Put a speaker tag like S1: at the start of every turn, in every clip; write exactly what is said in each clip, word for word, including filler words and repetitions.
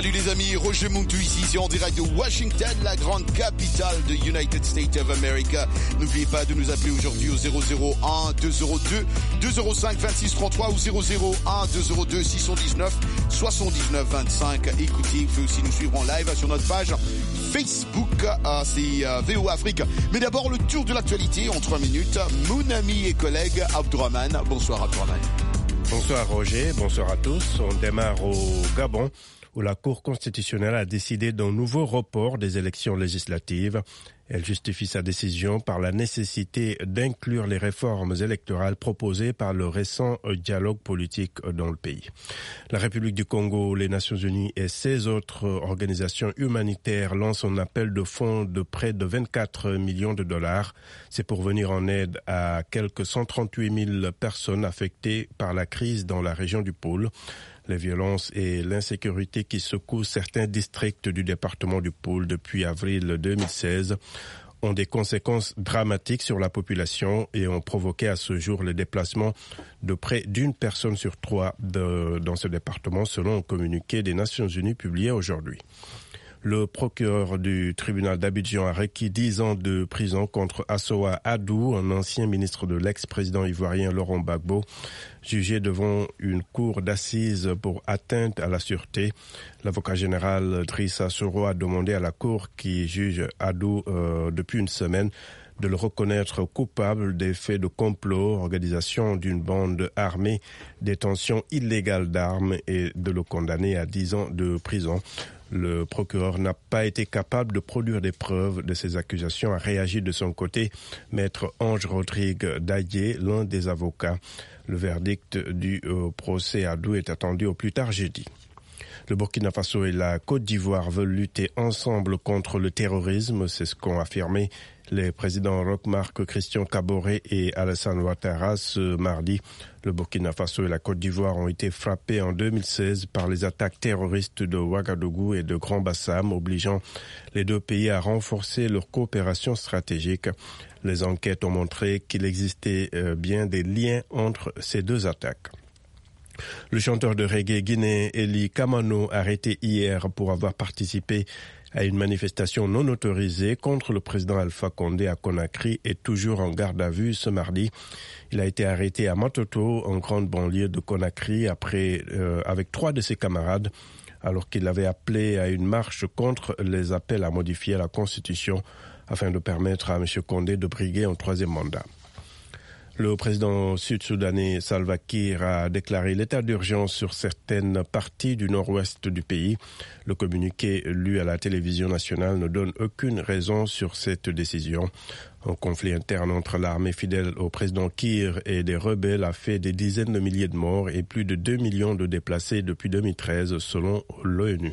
S1: Salut les amis, Roger Muntu ici, en direct de Washington, la grande capitale de United States of America. N'oubliez pas de nous appeler aujourd'hui au zéro zéro un deux zéro deux deux zéro cinq vingt-six trente-trois ou zéro zéro un deux zéro deux six cent dix-neuf soixante-dix-neuf vingt-cinq. Écoutez, vous pouvez aussi nous suivre en live sur notre page Facebook, euh, c'est euh, V O Afrique. Mais d'abord, le tour de l'actualité en trois minutes. Mon ami et collègue Abdourahmane. Bonsoir Abdourahmane.
S2: Bonsoir Roger, bonsoir à tous. On démarre au Gabon où la Cour constitutionnelle a décidé d'un nouveau report des élections législatives. Elle justifie sa décision par la nécessité d'inclure les réformes électorales proposées par le récent dialogue politique dans le pays. La République du Congo, les Nations Unies et seize autres organisations humanitaires lancent un appel de fonds de près de vingt-quatre millions de dollars. C'est pour venir en aide à quelques cent trente-huit mille personnes affectées par la crise dans la région du pôle. Les violences et l'insécurité qui secouent certains districts du département du Pôle depuis avril deux mille seize ont des conséquences dramatiques sur la population et ont provoqué à ce jour le déplacement de près d'une personne sur trois de, dans ce département, selon un communiqué des Nations Unies publié aujourd'hui. Le procureur du tribunal d'Abidjan a requis dix ans de prison contre Assoa Adou, un ancien ministre de l'ex-président ivoirien Laurent Gbagbo, jugé devant une cour d'assises pour atteinte à la sûreté. L'avocat général Drissa Soro a demandé à la cour qui juge Adou euh, depuis une semaine de le reconnaître coupable des faits de complot, organisation d'une bande armée, détention illégale d'armes et de le condamner à dix ans de prison. Le procureur n'a pas été capable de produire des preuves de ces accusations, a réagi de son côté Maître Ange Rodrigue Daillé, l'un des avocats. Le verdict du euh, procès Adou est attendu au plus tard jeudi. Le Burkina Faso et la Côte d'Ivoire veulent lutter ensemble contre le terrorisme, c'est ce qu'ont affirmé les présidents Roch-Marc Christian Kaboré et Alassane Ouattara ce mardi. Le Burkina Faso et la Côte d'Ivoire ont été frappés en deux mille seize par les attaques terroristes de Ouagadougou et de Grand Bassam, obligeant les deux pays à renforcer leur coopération stratégique. Les enquêtes ont montré qu'il existait bien des liens entre ces deux attaques. Le chanteur de reggae guinéen Eli Kamano, arrêté hier pour avoir participé à une manifestation non autorisée contre le président Alpha Condé à Conakry, est toujours en garde à vue ce mardi. Il a été arrêté à Matoto, en grande banlieue de Conakry, après, euh, avec trois de ses camarades, alors qu'il avait appelé à une marche contre les appels à modifier la Constitution afin de permettre à M. Condé de briguer un troisième mandat. Le président sud-soudanais Salva Kiir a déclaré l'état d'urgence sur certaines parties du nord-ouest du pays. Le communiqué lu à la télévision nationale ne donne aucune raison sur cette décision. Un conflit interne entre l'armée fidèle au président Kiir et des rebelles a fait des dizaines de milliers de morts et plus de deux millions de déplacés depuis deux mille treize, selon l'ONU.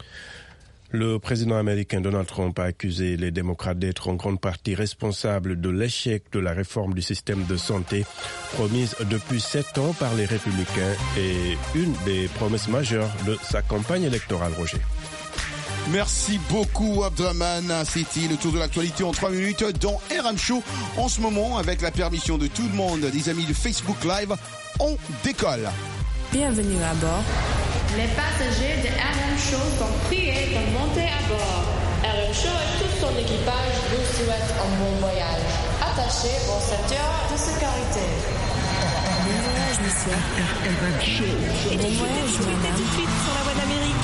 S2: Le président américain Donald Trump a accusé les démocrates d'être en grande partie responsables de l'échec de la réforme du système de santé promise depuis sept ans par les républicains et une des promesses majeures de sa campagne électorale, Roger.
S1: Merci beaucoup Abdraman, c'était le tour de l'actualité en trois minutes dans R M Show. En ce moment, avec la permission de tout le monde, des amis de Facebook Live, on décolle.
S3: Bienvenue à bord.
S4: Les passagers de R M Show sont priés de monter à bord. R M Show et tout son équipage vous souhaitent un bon voyage. Attachez vos ceintures de sécurité.
S3: Bon voyage, monsieur.
S5: R M Show.
S3: Bon voyage, madame.
S4: Tout de suite sur la voie d'Amérique.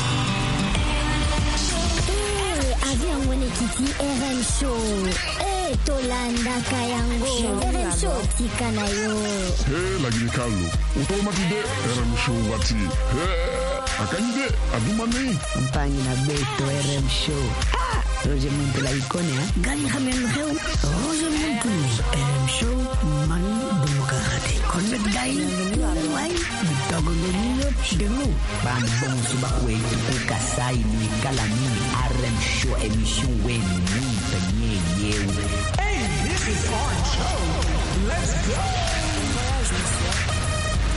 S6: Eh, avion Wenekiti R M Show. Eh, Tolanda Kayango. R M Show Tikanayo.
S5: Eh, lagi kalu. Utomatide R M Show wati. Eh. Akanyide adumani
S7: mpangi na beto R M Show. Ah, Roger Muntu la ikone ha
S6: Gani khamen kheu Roger Muntu R M Show man demokrate konnet gay way bitagoloniyo demu bam bon suba wetu kasai ni kalami R M Show emission we ni tanye yew.
S8: Hey, this is our show. Let's go.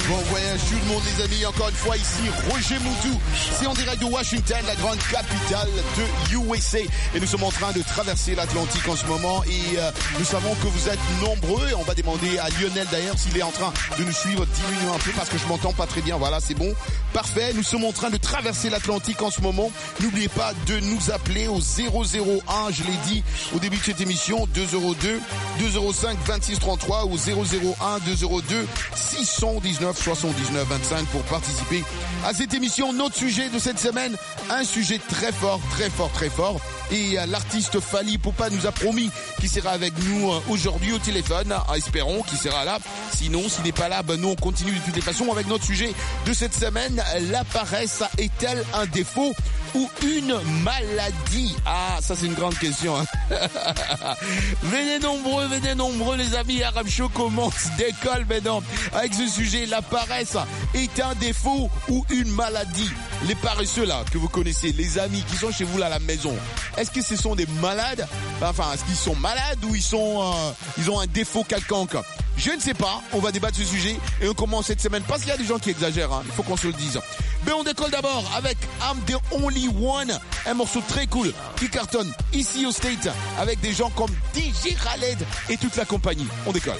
S1: Bon voyage tout le monde les amis, encore une fois ici Roger Moutou, c'est en direct de Washington, la grande capitale de U S A et nous sommes en train de traverser l'Atlantique en ce moment et euh, nous savons que vous êtes nombreux et on va demander à Lionel d'ailleurs s'il est en train de nous suivre, diminuer un peu parce que je m'entends pas très bien, voilà c'est bon, parfait, nous sommes en train de traverser l'Atlantique en ce moment, n'oubliez pas de nous appeler au zéro zéro un, je l'ai dit au début de cette émission, deux zéro deux, deux zéro cinq, vingt-six trente-trois ou zéro zéro un, deux zéro deux, six cent dix-neuf, soixante-dix-neuf, vingt-cinq pour participer à cette émission. Notre sujet de cette semaine, un sujet très fort, très fort, très fort. Et euh, l'artiste Fally Ipupa nous a promis qu'il sera avec nous euh, aujourd'hui au téléphone. Ah, espérons qu'il sera là. Sinon, s'il n'est pas là, ben, nous on continue de toutes les façons avec notre sujet de cette semaine. La paresse est-elle un défaut ou une maladie? Ah, ça c'est une grande question. Hein. Venez nombreux, venez nombreux les amis. Arab Show commence, décolle maintenant avec ce sujet. La paresse est un défaut ou une maladie? Les paresseux là que vous connaissez, les amis qui sont chez vous là à la maison, est-ce que ce sont des malades? Enfin, est-ce qu'ils sont malades ou ils sont, euh, ils ont un défaut quelconque? Je ne sais pas, on va débattre ce sujet et on commence cette semaine parce qu'il y a des gens qui exagèrent, hein. Il faut qu'on se le dise. Mais on décolle d'abord avec I'm the Only One, un morceau très cool qui cartonne ici au State avec des gens comme D J Khaled et toute la compagnie. On décolle.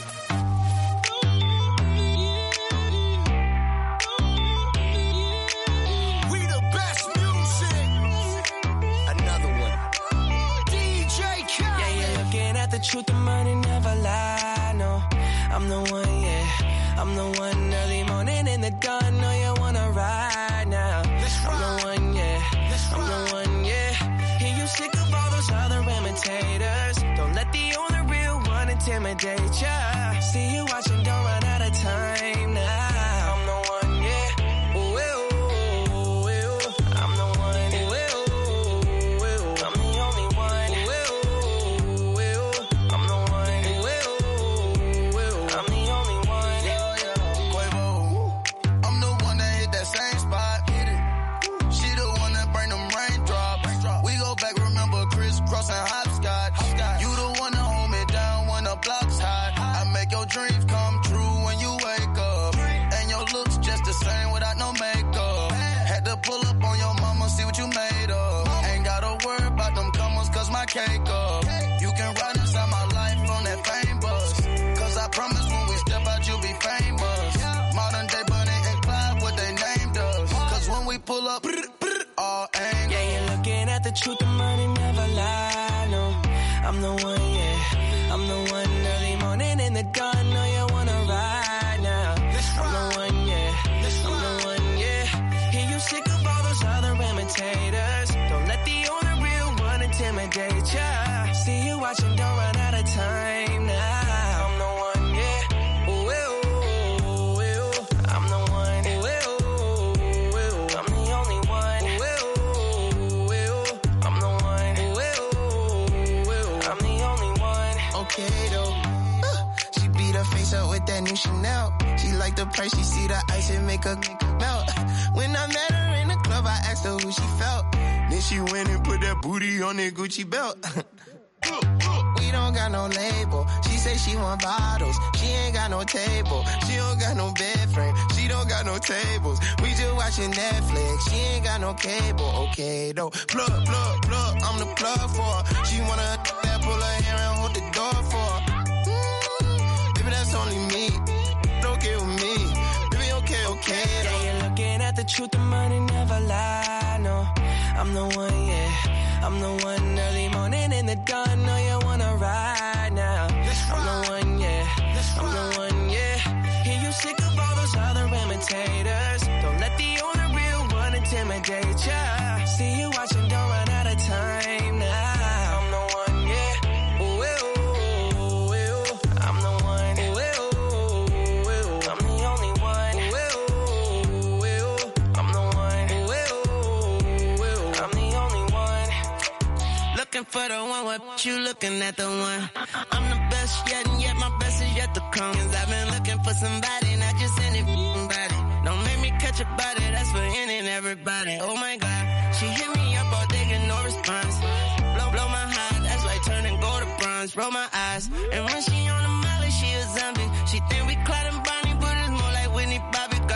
S8: Truth, the money never lie, no. I'm the one, yeah. I'm the one early morning in the dawn. No, you wanna ride now. I'm the one, yeah. I'm the one, yeah. Hear you sick of all those other imitators. Don't let the only real one intimidate ya. See you watching, don't run out of time now. I'm the one, yeah. Ooh, ooh, ooh, ooh. I'm the one, ooh, ooh, ooh. I'm the only one. Ooh, ooh, ooh. I'm the one. Ooh, ooh, ooh. I'm the only one.
S9: Quavo, I'm the one that hit that same spot. She the one that bring them raindrops. We go back, remember crisscross and hopscotch. You the one that hold me down when the block's hot. I make your dreams come true when you wake up. And your looks just the same without no makeup. Had to pull up on your mama, see what you made of. Ain't gotta worry about them comers, cause my cake up. You can ride inside my life on that fame bus. Cause I promise when we step out, you'll be famous. Modern day Bonnie and Clyde, what they named us. Cause when we pull up, all angles.
S8: Yeah, you're looking at the truth, the money never lie, no. I'm the one, yeah. I'm the one early morning in the dawn. No, you wanna ride now. I'm the one, yeah. I'm the one, yeah. Hear you sick of all those other imitators. Don't let the only real one intimidate ya. See you watching, don't run out of time now. I'm the one, yeah. Ooh, ooh, ooh, ooh. I'm the one. Ooh, ooh, ooh. I'm the only one. Ooh, ooh, ooh. I'm the one. Ooh, ooh, ooh. I'm the only one.
S9: Okay though, uh, she beat her face up with that new Chanel. She like the price, she see the ice and make her melt. When I met her in the club, I asked her who she felt. Then she went and put that booty on that Gucci belt. We don't got no label. She say she want bottles. She ain't got no table. She don't got no bed frame. She don't got no tables. We just watching Netflix. She ain't got no cable. Okay though, plug, plug, plug. I'm the plug for her. She wanna that pull her hair and hold the door for her. Mm, baby, that's only me. Okay with me. Baby, okay, okay though.
S8: Yeah, you're looking at the truth, the money never lie, no. I'm the one, yeah. I'm the one early morning in the dawn. No, you wanna ride now. I'm the one, yeah. I'm the one, yeah. Hear you sick of all those other imitators. Don't let the only real one intimidate ya. See you watching, don't run out of time now. I'm the one, yeah. Ooh, ooh, ooh, ooh. I'm the one. Ooh, ooh, ooh. I'm the only one. Ooh, ooh, ooh. I'm the one. Ooh, ooh, ooh. I'm the only one. Looking for the one, what you looking at the one? I'm the best yet, and yet my best is yet to come. Cause I've been looking for somebody, not just anybody. Don't make me catch a body, that's for any and everybody. Oh my God, she hit me up all day, get no response. Blow, blow my heart, that's like turning gold to bronze. Roll my eyes, and when she on the molly, she a zombie. She think we Clyde and Bonnie, but it's more like Whitney Bobby.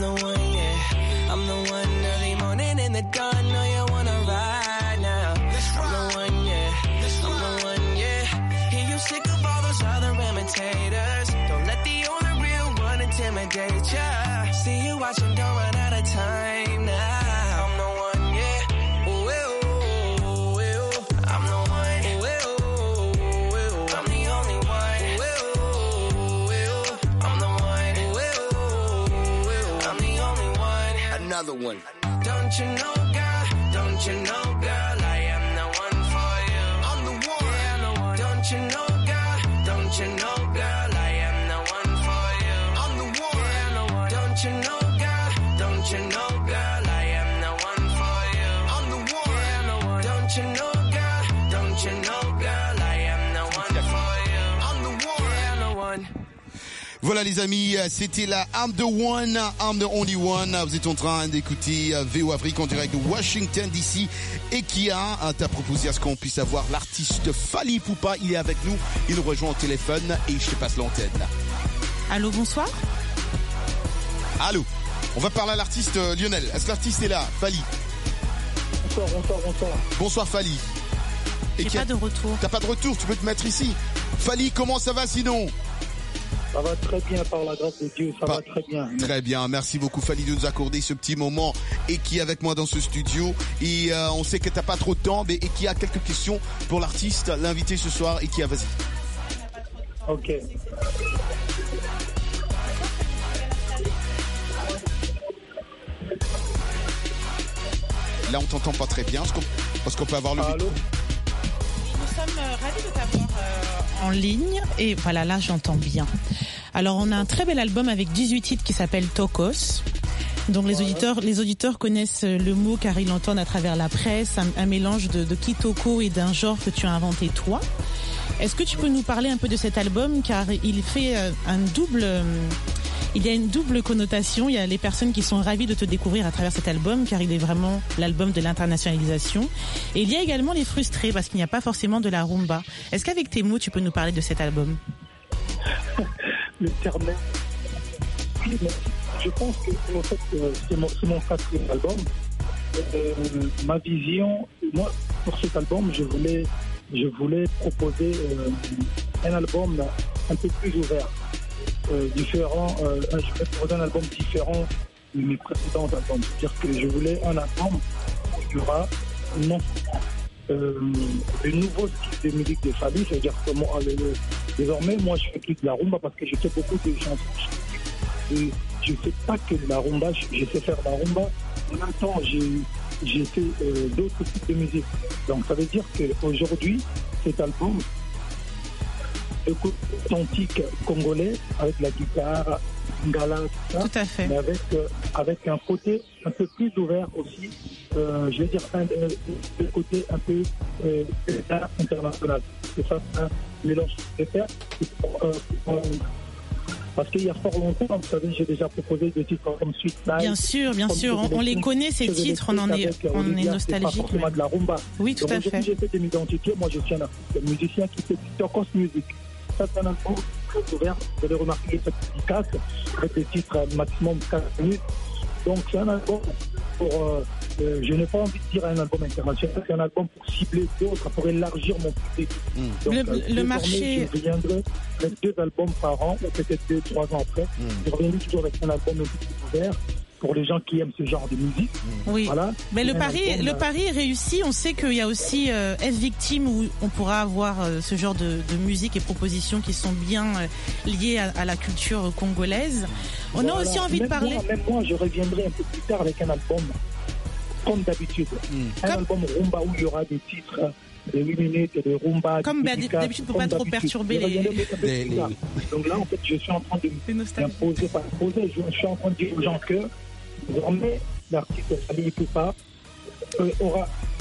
S8: the one, yeah. I'm the one early morning in the dawn. Know you wanna ride now. I'm the one, yeah. I'm the one, yeah. Hear you sick of all those other imitators. Don't let the only real one intimidate ya. See you watching, don't run out of time now. I'm the one, yeah. Ooh, ooh, ooh, ooh. I'm the one. Ooh, ooh, ooh. I'm the only one. Ooh, ooh, ooh. I'm the one. Ooh, ooh, ooh. I'm the only one.
S9: Another one.
S8: Don't you know, girl? Don't you know, girl? I am the one for you. I'm the one. Yeah, I'm the one. Don't you know, girl? Don't you know, girl? I am the one for you. I'm the one. Yeah, I'm the one. Don't you know, girl? Don't you know, girl? I am the one for you. I'm the one. Yeah, I'm the one. Don't you know, girl? Don't you know, girl? I am the one for you. I'm the one. Yeah, I'm the one.
S1: Voilà les amis, c'était la I'm the one, I'm the only one. Vous êtes en train d'écouter V O Afrique en direct de Washington D C. Et qui a t'a proposé à ce qu'on puisse avoir l'artiste Fally Ipupa. Il est avec nous, il nous rejoint au téléphone et je te passe l'antenne.
S10: Allô, bonsoir.
S1: Allô, on va parler à l'artiste euh, Lionel. Est-ce que l'artiste est là, Fally?
S11: Bonsoir, bonsoir, bonsoir.
S1: Bonsoir Fally.
S10: J'ai pas
S1: a...
S10: de retour.
S1: T'as pas de retour, tu peux te mettre ici. Fally, comment ça va sinon?
S11: Ça va très bien par la grâce de Dieu, ça
S1: Pas...
S11: va très bien.
S1: Très bien, merci beaucoup Fally de nous accorder ce petit moment et qui est avec moi dans ce studio. Et euh, on sait que t'as pas trop de temps, mais et qui a quelques questions pour l'artiste, l'invité ce soir et qui a vas-y.
S11: Ok.
S1: Là on t'entend pas très bien, parce qu'on peut avoir le
S11: Allô?
S10: Nous sommes ravis de t'avoir euh, en ligne et voilà, là j'entends bien. Alors on a un très bel album avec dix-huit titres qui s'appelle Tokos. Donc les auditeurs, les auditeurs connaissent le mot car ils l'entendent à travers la presse, un, un mélange de, de kitoko et d'un genre que tu as inventé toi. Est-ce que tu peux nous parler un peu de cet album car il fait un double... Il y a une double connotation. Il y a les personnes qui sont ravies de te découvrir à travers cet album, car il est vraiment l'album de l'internationalisation. Et il y a également les frustrés, parce qu'il n'y a pas forcément de la rumba. Est-ce qu'avec tes mots, tu peux nous parler de cet album?
S11: Le terme. Je pense que en fait, c'est mon, c'est mon quatrième album. Euh, ma vision, moi, pour cet album, je voulais, je voulais proposer euh, un album un peu plus ouvert. Euh, différent, euh, je vais proposer un album différent de mes précédents albums. C'est-à-dire que je voulais un album où il y aura non, euh, de nouveaux styles de musique de Fally. C'est-à-dire que moi, le, le, désormais, moi, je fais plus de la rumba parce que je fais beaucoup de chansons. Et je ne fais pas que de la rumba, je, je sais faire de la rumba. En même temps, j'ai, j'ai fait euh, d'autres types de musique. Donc, ça veut dire qu'aujourd'hui, cet album, le côté authentique congolais avec la guitare, ngala, tout ça.
S10: Tout à fait.
S11: Mais avec, euh, avec un côté un peu plus ouvert aussi, euh, je vais dire un euh, le côté un peu euh, international. C'est ça, un mélange de faire. Euh, euh, parce qu'il y a fort longtemps, vous savez, j'ai déjà proposé des titres comme Sweet Life.
S10: Bien sûr, bien sûr, on, on les connaît ces titres, on en est, on est nostalgique.
S11: C'est pas forcément de la rumba.
S10: Oui, tout
S11: Donc,
S10: à fait.
S11: Aujourd'hui, j'essaie de m'identifier. Moi, je suis un artiste, un musicien qui fait du Tokos Music. Ça, c'est un album très ouvert. Vous allez remarquer cette efficace avec des titres maximum quatre minutes. Donc, c'est un album pour. Euh, euh, je n'ai pas envie de dire un album international, c'est un album pour cibler d'autres, pour élargir mon public.
S10: Mmh.
S11: Donc,
S10: le,
S11: euh,
S10: le marché.
S11: Je reviendrai avec deux albums par an, ou peut-être deux, trois ans après. Mmh. Je reviendrai toujours avec un album un peu plus ouvert. Pour les gens qui aiment ce genre de musique.
S10: Oui.
S11: Voilà.
S10: Mais le
S11: un
S10: pari,
S11: album,
S10: le
S11: euh...
S10: pari est réussi. On sait qu'il y a aussi euh, F-Victime où on pourra avoir euh, ce genre de, de musique et propositions qui sont bien euh, liées à, à la culture congolaise. On voilà. a aussi envie
S11: même
S10: de parler.
S11: Moi, même moi, je reviendrai un peu plus tard avec un album comme d'habitude. Mm. Un comme... album rumba où il y aura des titres de huit minutes de rumba.
S10: Comme d'habitude, pour pas trop perturber les...
S11: les, les... Donc là, en fait, je suis en train de m'imposer, pas imposer, je suis en train de dire aux gens que désormais, l'artiste Fally Ipupa euh, aura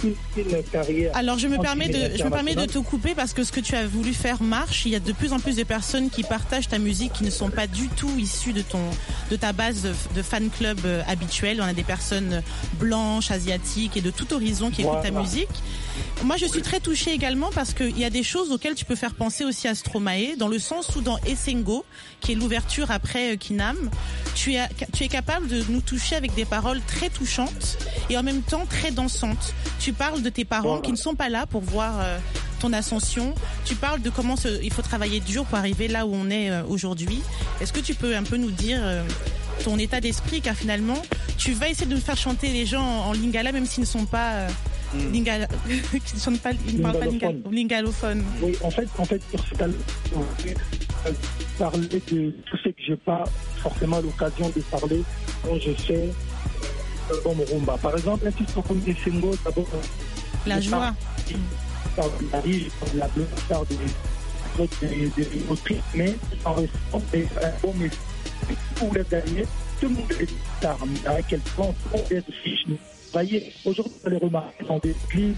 S11: une, une carrière.
S10: Alors je me permets de, je me permets de te couper parce que ce que tu as voulu faire marche. Il y a de plus en plus de personnes qui partagent ta musique qui ne sont pas du tout issues de ton, de ta base de, de fan club euh, habituelle. On a des personnes blanches, asiatiques et de tout horizon qui écoutent
S11: Voilà.
S10: ta musique. Moi je suis très touchée également parce qu'il y a des choses auxquelles tu peux faire penser aussi à Stromae, dans le sens où dans Essengo, qui est l'ouverture après euh, Kinam, tu es, tu es capable de nous toucher avec des paroles très touchantes et en même temps très dansantes. Tu parles de tes parents qui ne sont pas là pour voir euh, ton ascension. Tu parles de comment se, il faut travailler dur pour arriver là où on est euh, aujourd'hui. Est-ce que tu peux un peu nous dire euh, ton état d'esprit, car finalement tu vas essayer de nous faire chanter les gens en, en lingala même s'ils ne sont pas euh, mm. lingala, qui ne sont pas, ils ne parlent pas lingal, lingalophones.
S11: Oui, en fait, en fait, sur cet album, euh, parler de tout ce que j'ai pas forcément l'occasion de parler quand je fais euh, bon rumba. Par exemple, un titre comme Essengo, d'abord
S10: la joie.
S11: Par la vie, la plupart des des des autrices, mais en restant des albums pour les gagner, tout le monde est tard, mais à quel point on est fiche. Vous voyez, aujourd'hui, vous allez remarquer dans des églises,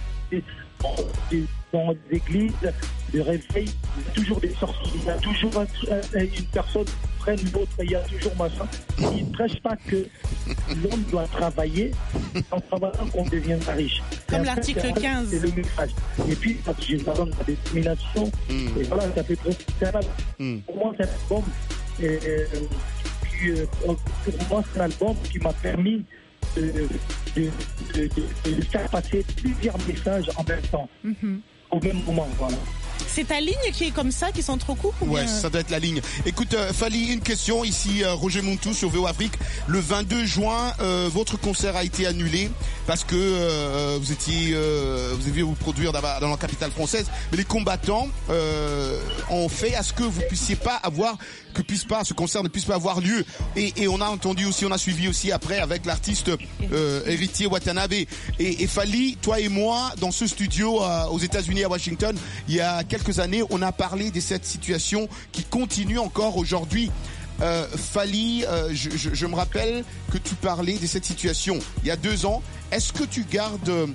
S11: dans des églises de réveil, il y a toujours des sorties, il y a toujours une personne qui prenne l'autre, il y a toujours machin. Ils ne prêchent pas que l'homme doit travailler, en travaillant qu'on devient riche.
S10: Comme l'article quinze.
S11: C'est le message. Et puis, parce que j'ai parlé de la discrimination, mm. et voilà, ça fait trop. Mm. Pour moi, c'est un album, et, et, qui, euh, pour moi, c'est un album qui m'a permis de, de, de, de, de faire passer plusieurs messages en même temps, mm-hmm. au même moment, voilà.
S10: C'est ta ligne qui est comme ça, qui s'entrecoupe ou
S1: Ouais,
S10: bien...
S1: ça doit être la ligne. Écoute, euh, Fally, une question ici, euh, Roger Montou sur V O Afrique. Le vingt-deux juin, euh, votre concert a été annulé parce que euh, vous étiez, euh, vous deviez vous produire dans, dans la capitale française. Mais les combattants euh, ont fait à ce que vous puissiez pas avoir, que puisse pas, ce concert ne puisse pas avoir lieu. Et, et on a entendu aussi, on a suivi aussi après avec l'artiste euh, Héritier Watanabe. Et, et Fally, toi et moi, dans ce studio euh, aux États-Unis à Washington, il y a quelques années, on a parlé de cette situation qui continue encore aujourd'hui. Euh, Fally, euh, je, je, je me rappelle que tu parlais de cette situation il y a deux ans. Est-ce que tu gardes euh,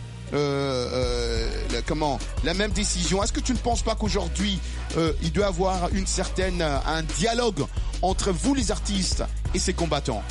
S1: euh, la, comment, la même décision? Est-ce que tu ne penses pas qu'aujourd'hui, euh, il doit y avoir une certaine, un dialogue entre vous les artistes et ces combattants?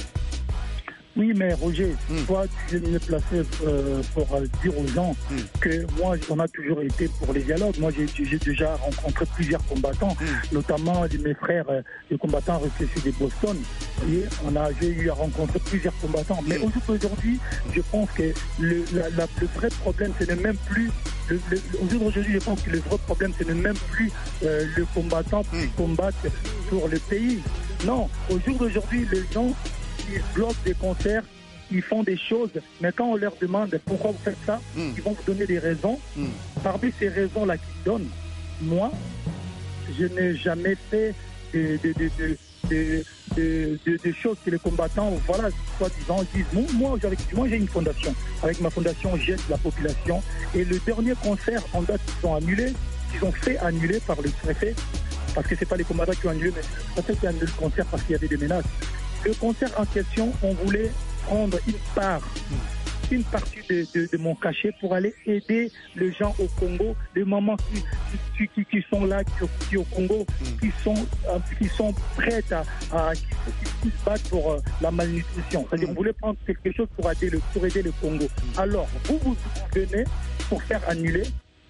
S11: Oui, mais Roger, mm. toi, tu es mieux placé euh, pour euh, dire aux gens mm. que moi, on a toujours été pour les dialogues. Moi, j'ai, j'ai déjà rencontré plusieurs combattants, mm. notamment mes frères, euh, les combattants réfléchis de Boston. Et on a, j'ai eu à rencontrer plusieurs combattants. Mais mm. aujourd'hui, je pense que le, la, la, le vrai problème, ce n'est même plus... Le, le, aujourd'hui, je pense que le vrai problème, ce n'est même plus euh, le combattant qui mm. combat pour le pays. Non, au jour d'aujourd'hui, les gens... ils bloquent des concerts, ils font des choses, mais quand on leur demande pourquoi vous faites ça, mm. ils vont vous donner des raisons. Mm. Parmi ces raisons-là qu'ils donnent, moi, je n'ai jamais fait de, de, de, de, de, de, de, de choses que les combattants, voilà, soi-disant, disent. Moi, moi, moi, j'ai une fondation. Avec ma fondation, j'aide la population. Et le dernier concert en date qu'ils ont annulé, qu'ils ont fait annuler par le préfet, parce que ce n'est pas les combattants qui ont annulé, mais le préfet qui a annulé le concert parce qu'il y avait des menaces. Le concert en question, on voulait prendre une part, une partie de, de, de mon cachet pour aller aider les gens au Congo, les mamans qui, qui, qui, qui sont là, qui, qui au Congo, qui sont, euh, qui sont prêtes à, à qui, qui se battent pour euh, la malnutrition. C'est-à-dire, on voulait prendre quelque chose pour aider le, pour aider le Congo. Alors, vous, vous venez pour faire annuler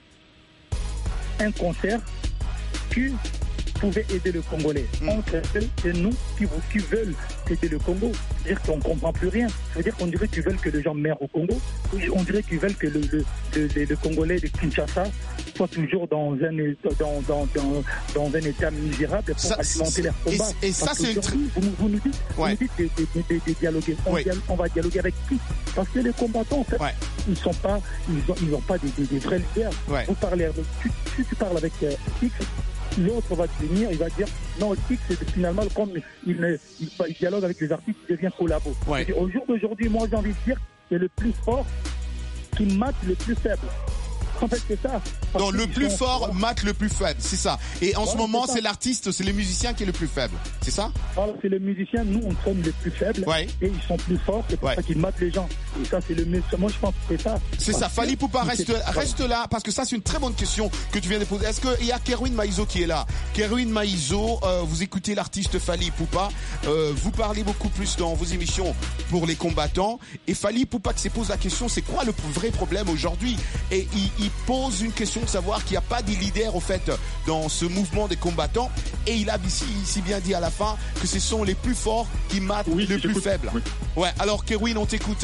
S11: un concert qui pouvait aider le Congolais. Mm. Entre eux et nous qui, qui veulent aider le Congo. C'est-à-dire qu'on ne comprend plus rien. C'est-à-dire qu'on dirait qu'ils veulent que les gens meurent au Congo. On dirait qu'ils veulent que le, le, le, le Congolais de Kinshasa soit toujours dans un, dans, dans, dans, dans un état misérable pour ça, alimenter leurs combats.
S1: Et, et ça, c'est une...
S11: vous, vous nous dites, ouais. vous nous dites de, de, de, de dialoguer. On, ouais. dialogue, on va dialoguer avec qui? Parce que les combattants, en fait, ouais. ils sont pas, ils n'ont ils ont pas des, des, des vrais leaders. Ouais. Vous parlez avec, tu, tu, tu parles avec euh, X, l'autre va venir, il va dire non, X, c'est finalement comme il, il, il dialogue avec les artistes, il devient collabo. Ouais. Au jour d'aujourd'hui, moi j'ai envie de dire c'est le plus fort qui mate le plus faible. En fait, c'est ça.
S1: Donc le plus fort mate le plus faible, c'est ça. Et en ouais, ce moment, c'est, c'est l'artiste, c'est le musicien qui est le plus faible, c'est ça?
S11: Voilà, c'est le musicien, nous on sommes les plus faibles ouais. et ils sont plus forts, c'est pour ouais. ça qu'ils matent les gens. Et ça, c'est le musicien. Moi, je pense que c'est ça.
S1: C'est ça. Fally Ipupa, reste, reste là, parce que ça, c'est une très bonne question que tu viens de poser. Est-ce qu'il y a Kerwin Maïzo qui est là? Kerwin Maïzo, euh, vous écoutez l'artiste Fally Ipupa, euh, vous parlez beaucoup plus dans vos émissions pour les combattants. Et Fally Ipupa qui se pose la question, c'est quoi le vrai problème aujourd'hui? Et il, il pose une question de savoir qu'il n'y a pas des leaders au fait dans ce mouvement des combattants. Et il a ici, ici bien dit à la fin que ce sont les plus forts qui matent oui, les plus faibles. Oui. Ouais. Alors Kerwin, on t'écoute.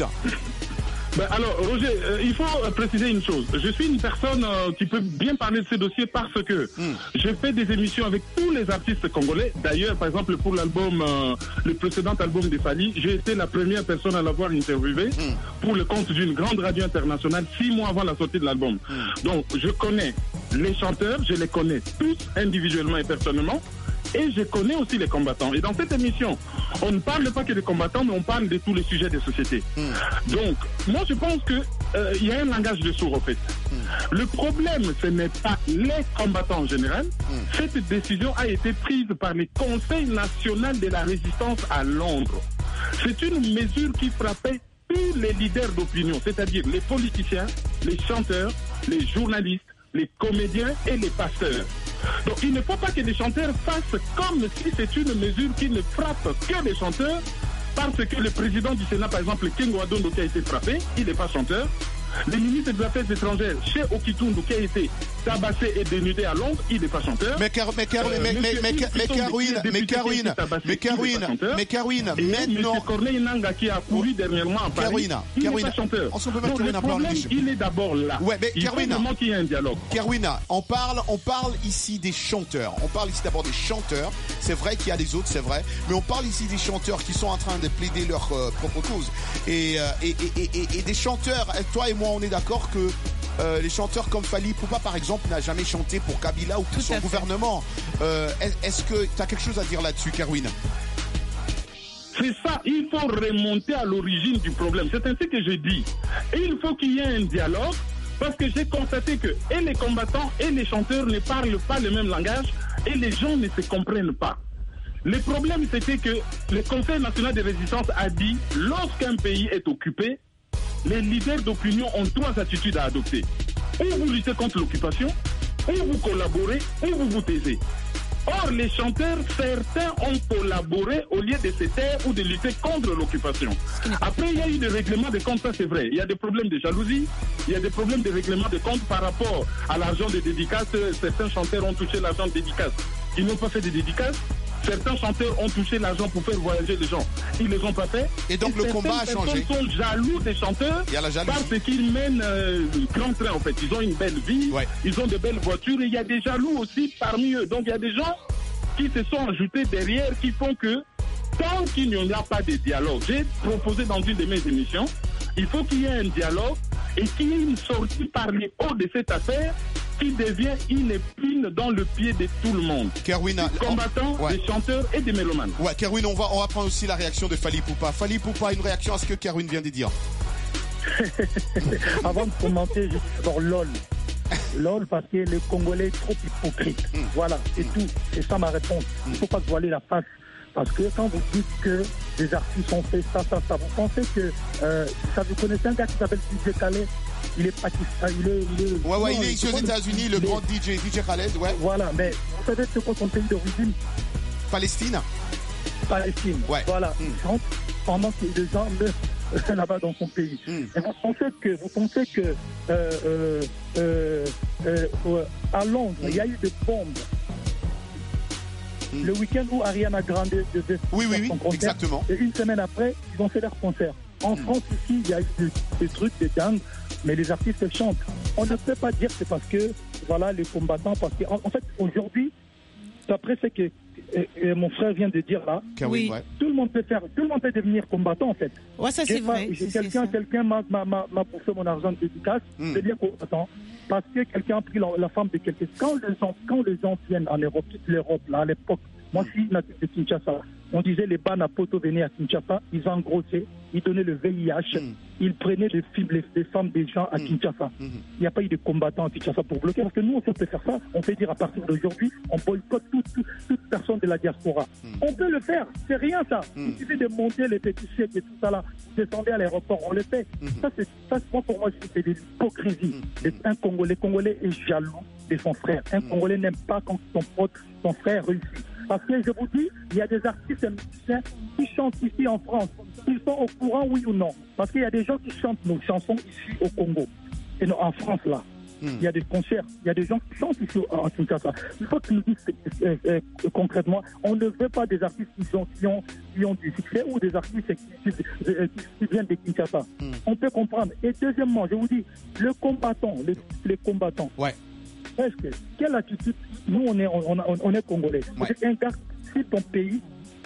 S12: Ben alors, Roger, euh, il faut euh, préciser une chose. Je suis une personne euh, qui peut bien parler de ces dossiers parce que mm. j'ai fait des émissions avec tous les artistes congolais. D'ailleurs, par exemple, pour l'album, euh, le précédent album de Fally, j'ai été la première personne à l'avoir interviewé mm. pour le compte d'une grande radio internationale six mois avant la sortie de l'album. Mm. Donc, je connais les chanteurs, je les connais tous individuellement et personnellement. Et je connais aussi les combattants. Et dans cette émission, on ne parle pas que des combattants, mais on parle de tous les sujets de société. Mmh. Donc, moi, je pense qu'il euh, y a un langage de sourds, en fait. Mmh. Le problème, ce n'est pas les combattants en général. Mmh. Cette décision a été prise par le Conseil national de la résistance à Londres. C'est une mesure qui frappait tous les leaders d'opinion, c'est-à-dire les politiciens, les chanteurs, les journalistes, les comédiens et les pasteurs. Donc il ne faut pas que les chanteurs fassent comme si c'est une mesure qui ne frappe que les chanteurs, parce que le président du Sénat, par exemple, Kengo Adondo, qui a été frappé, il n'est pas chanteur. Le ministre des Affaires étrangères, chez Okitundu, qui a été tabassé et dénudé à Londres, il n'est pas chanteur.
S1: Mais Car, mais Car, euh, mais mais mais mais Kerwin, mais Kerwin, mais Kerwin, mais Kerwin, maintenant.
S12: M. Corneille Nanga qui a couru dernièrement à Paris, il n'est pas chanteur.
S1: On se peut mettre
S12: le problème, il est d'abord là.
S1: Ouais, mais
S12: il
S1: Kerwin,
S12: faut vraiment qu'il y ait un dialogue.
S1: Kerwin, on parle, on parle ici des chanteurs. On parle ici d'abord des chanteurs. C'est vrai qu'il y a des autres, c'est vrai, mais on parle ici des chanteurs qui sont en train de plaider leur euh, propre cause et, euh, et, et, et, et, et des chanteurs. Toi et moi, on est d'accord que Euh, les chanteurs comme Fally Ipupa par exemple n'a jamais chanté pour Kabila ou pour son gouvernement. Euh, est-ce que tu as quelque chose à dire là-dessus, Kerwin?
S12: C'est ça, il faut remonter à l'origine du problème. C'est ainsi que je dis. Et il faut qu'il y ait un dialogue, parce que j'ai constaté que et les combattants et les chanteurs ne parlent pas le même langage et les gens ne se comprennent pas. Le problème, c'était que le Conseil national de résistance a dit, lorsqu'un pays est occupé, les leaders d'opinion ont trois attitudes à adopter. Ou vous luttez contre l'occupation, ou vous collaborez, ou vous vous taisez. Or, les chanteurs, certains ont collaboré au lieu de se taire ou de lutter contre l'occupation. Après, il y a eu des règlements de compte, ça c'est vrai. Il y a des problèmes de jalousie, il y a des problèmes de règlement de compte par rapport à l'argent des dédicaces. Certains chanteurs ont touché l'argent de dédicaces. Ils n'ont pas fait de dédicaces. Certains chanteurs ont touché l'argent pour faire voyager les gens. Ils ne les ont pas fait.
S1: Et donc
S12: et
S1: le combat a changé.
S12: Ils sont jaloux des chanteurs parce qu'ils mènent euh, grand train en fait. Ils ont une belle vie, ouais. Ils ont de belles voitures et il y a des jaloux aussi parmi eux. Donc il y a des gens qui se sont ajoutés derrière qui font que tant qu'il n'y a pas de dialogue, j'ai proposé dans une de mes émissions, il faut qu'il y ait un dialogue et qu'il y ait une sortie par les hauts de cette affaire qui devient une épine dans le pied de tout le monde.
S1: Kerwin,
S12: des combattants, on... ouais. des chanteurs et des mélomanes.
S1: Ouais, Kerwin, on va, on va prendre aussi la réaction de Fally Ipupa. Fally Ipupa, une réaction à ce que Kerwin vient de dire.
S11: Avant de commenter, je dis d'abord LOL. LOL parce que le Congolais est trop hypocrite. Mm. Voilà, c'est mm. tout. C'est ça ma réponse. Il ne faut pas se voiler la face. Parce que quand vous dites que les artistes ont fait ça, ça, ça, vous pensez que euh, ça, vous connaissez un gars qui s'appelle D J Khaled? Il est pakistanais, il est, il est...
S1: Ouais, ouais, non, il est ici aux États-Unis, le grand D J, D J Khaled, ouais.
S11: Voilà, mais vous savez c'est quoi son pays d'origine?
S1: Palestine.
S11: Palestine, ouais. Voilà. Mm. Il chante pendant que les gens meurent là-bas dans son pays. Mm. Et vous pensez que, vous pensez que euh, euh, euh, euh, à Londres, mm. il y a eu des bombes. Mm. Le week-end où Ariana Grande devait
S1: oui, oui, oui,
S11: son concert,
S1: exactement.
S11: Et une semaine après, ils ont fait leur concert. En mm. France, ici, il y a eu des, des trucs, des dingues, mais les artistes chantent. On ne peut pas dire que c'est parce que, voilà, les combattants, parce que, en, en fait, aujourd'hui, après ce que et, et mon frère vient de dire là,
S1: oui. Ouais.
S11: Tout le monde peut faire, tout le monde peut devenir combattant, en fait.
S10: Ouais, ça c'est vrai.
S11: J'ai quelqu'un, quelqu'un m'a, m'a, m'a bouffé mon argent de dédicace, mm. c'est bien combattant. Parce que quelqu'un a pris la, la femme de quelqu'un. Quand les gens, quand les gens viennent en Europe, toute l'Europe, là, à l'époque, Moi, je suis natif de Kinshasa. On disait les Bana Poto venaient à Kinshasa, ils engrossaient, ils donnaient le V I H, mm. ils prenaient les, filles, les, les femmes des gens à mm. Kinshasa. Il mm. n'y a pas eu de combattants à Kinshasa pour bloquer, parce que nous, on peut faire ça. On peut dire à partir d'aujourd'hui, on boycotte toute, toute, toute personne de la diaspora. Mm. On peut le faire, c'est rien ça. Mm. Il suffit de monter les petits chèques et tout ça là. Vous descendez à l'aéroport, on le fait. Mm. Ça, c'est, ça, pour moi, c'est de l'hypocrisie. Mm. Un Congolais, Congolais est jaloux de son frère. Un mm. Congolais n'aime pas quand son pote, son frère réussit. Parce que je vous dis, il y a des artistes et musiciens qui chantent ici en France. Ils sont au courant, oui ou non. Parce qu'il y a des gens qui chantent nos chansons ici au Congo. Et non, en France, là. Mm. Il y a des concerts, il y a des gens qui chantent ici en Kinshasa. Il faut qu'ils nous disent euh, euh, concrètement, on ne veut pas des artistes qui ont, qui ont, qui ont du succès ou des artistes qui, qui, qui, qui viennent de Kinshasa. Mm. On peut comprendre. Et deuxièmement, je vous dis, le combattant, les, les combattants.
S1: Ouais.
S11: Est-ce que, quelle attitude, nous on est, on, on, on est Congolais, ouais. C'est un gars, si ton pays,